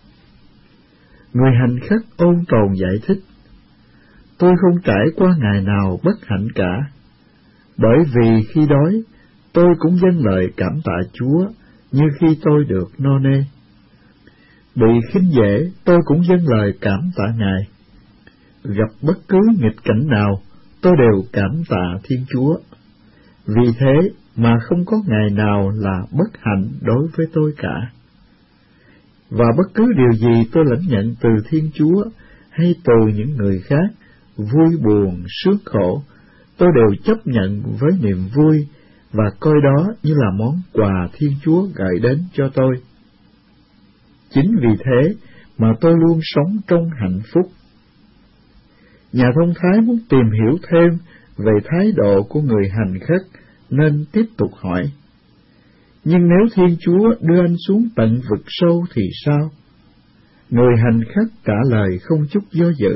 Người hành khách ôn tồn giải thích: Tôi không trải qua ngày nào bất hạnh cả, bởi vì khi đói, tôi cũng dâng lời cảm tạ Chúa như khi tôi được no nê. Bị khinh dễ, tôi cũng dâng lời cảm tạ Ngài. Gặp bất cứ nghịch cảnh nào, tôi đều cảm tạ Thiên Chúa. Vì thế mà không có ngày nào là bất hạnh đối với tôi cả. Và bất cứ điều gì tôi lãnh nhận từ Thiên Chúa hay từ những người khác, vui buồn, sướng khổ, tôi đều chấp nhận với niềm vui và coi đó như là món quà Thiên Chúa gửi đến cho tôi. Chính vì thế mà tôi luôn sống trong hạnh phúc. Nhà thông thái muốn tìm hiểu thêm về thái độ của người hành khách nên tiếp tục hỏi: Nhưng nếu Thiên Chúa đưa anh xuống tận vực sâu thì sao? Người hành khách trả lời không chút do dự: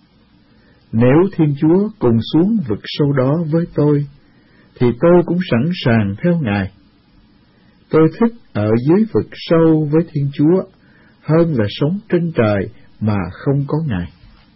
Nếu Thiên Chúa cùng xuống vực sâu đó với tôi, thì tôi cũng sẵn sàng theo Ngài. Tôi thích ở dưới vực sâu với Thiên Chúa hơn là sống trên trời mà không có Ngài.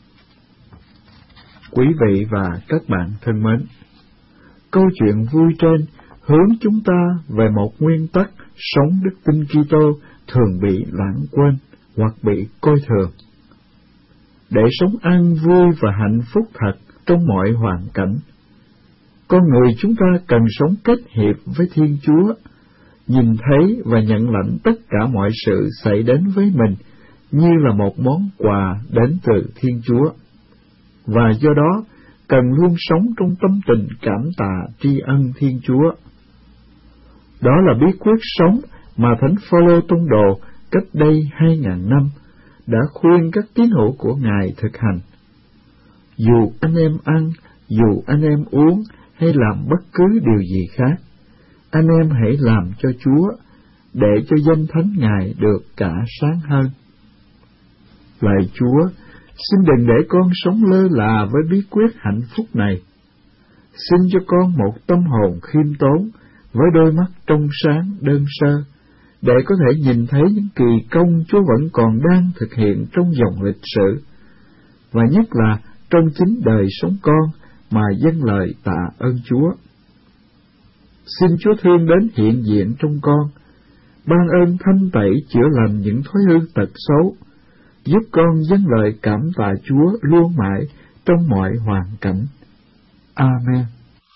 Quý vị và các bạn thân mến, câu chuyện vui trên hướng chúng ta về một nguyên tắc sống đức tin Kitô thường bị lãng quên hoặc bị coi thường. Để sống an vui và hạnh phúc thật trong mọi hoàn cảnh, con người chúng ta cần sống kết hiệp với Thiên Chúa, nhìn thấy và nhận lãnh tất cả mọi sự xảy đến với mình như là một món quà đến từ Thiên Chúa, và do đó cần luôn sống trong tâm tình cảm tạ tri ân Thiên Chúa. Đó là bí quyết sống mà Thánh Phaolô Tông Đồ cách đây 2000 năm đã khuyên các tín hữu của Ngài thực hành. Dù anh em ăn, dù anh em uống hay làm bất cứ điều gì khác, anh em hãy làm cho Chúa, để cho danh thánh Ngài được cả sáng hơn. Lạy Chúa, xin đừng để con sống lơ là với bí quyết hạnh phúc này. Xin cho con một tâm hồn khiêm tốn, với đôi mắt trong sáng đơn sơ, để có thể nhìn thấy những kỳ công Chúa vẫn còn đang thực hiện trong dòng lịch sử, và nhất là trong chính đời sống con mà dâng lời tạ ơn Chúa. Xin Chúa thương đến hiện diện trong con, ban ơn thanh tẩy chữa lành những thói hư tật xấu, giúp con dâng lời cảm tạ Chúa luôn mãi trong mọi hoàn cảnh. Amen.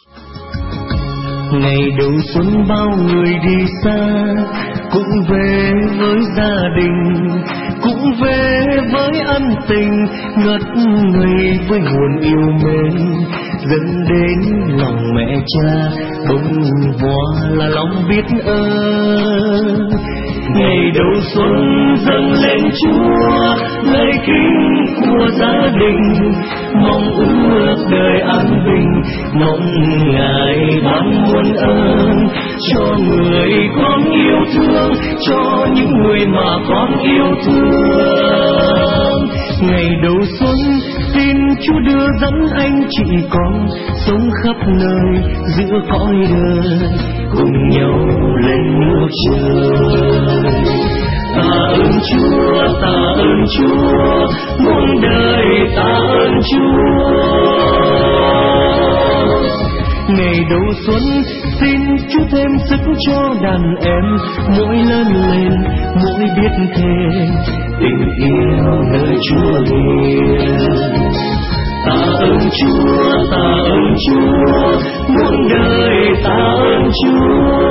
Ngày đầu xuân bao người đi xa, cũng về với gia đình, cũng về với ân tình ngất ngây với nguồn yêu mến. dâng đến lòng mẹ cha, bông hoa là lòng biết ơn. Ngày đầu xuân dâng lên Chúa, lời kính của gia đình, mong ước đời an bình, mong Ngài ban muôn ơn cho người con yêu thương, cho những người mà con yêu thương. Ngày đầu xuân xin Chúa đưa dẫn anh chị con sống khắp nơi giữa cõi đời, cùng nhau lên nước trời. Tạ ơn Chúa, muôn đời tạ ơn Chúa. Ngày đầu xuân xin Chúa thêm sức cho đàn em, mỗi lớn lên mỗi biết thêm tình yêu nơi Chúa hiền. Tạ ơn Chúa, muôn đời tạ ơn Chúa.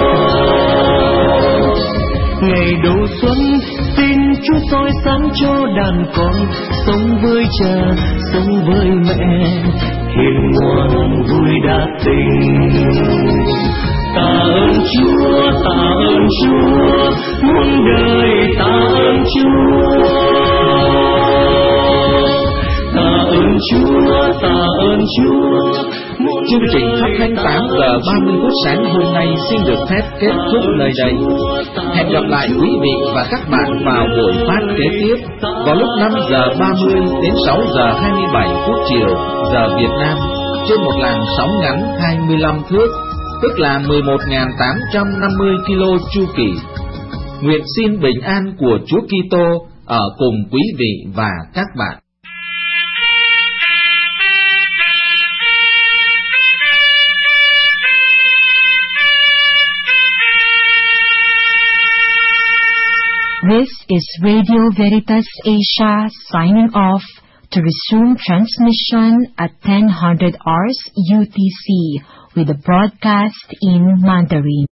Ngày đầu xuân xin Chúa soi sáng cho đàn con, sống với cha, sống với mẹ, hiền ngoan vui đa tình. Tạ ơn Chúa, muôn đời tạ ơn Chúa. Tạ ơn Chúa. Chương trình phát thanh 8 giờ 30 phút sáng hôm nay xin được phép kết thúc nơi đây. Hẹn gặp lại quý vị và các bạn vào buổi phát kế tiếp vào lúc 5 giờ 30 đến 6 giờ 27 phút chiều giờ Việt Nam trên một làn sóng ngắn 25 thước, tức là 11.850 kilo chu kỳ. Nguyện xin bình an của Chúa Kitô ở cùng quý vị và các bạn. This is Radio Veritas Asia signing off to resume transmission at 10:00 hours UTC with the broadcast in Mandarin.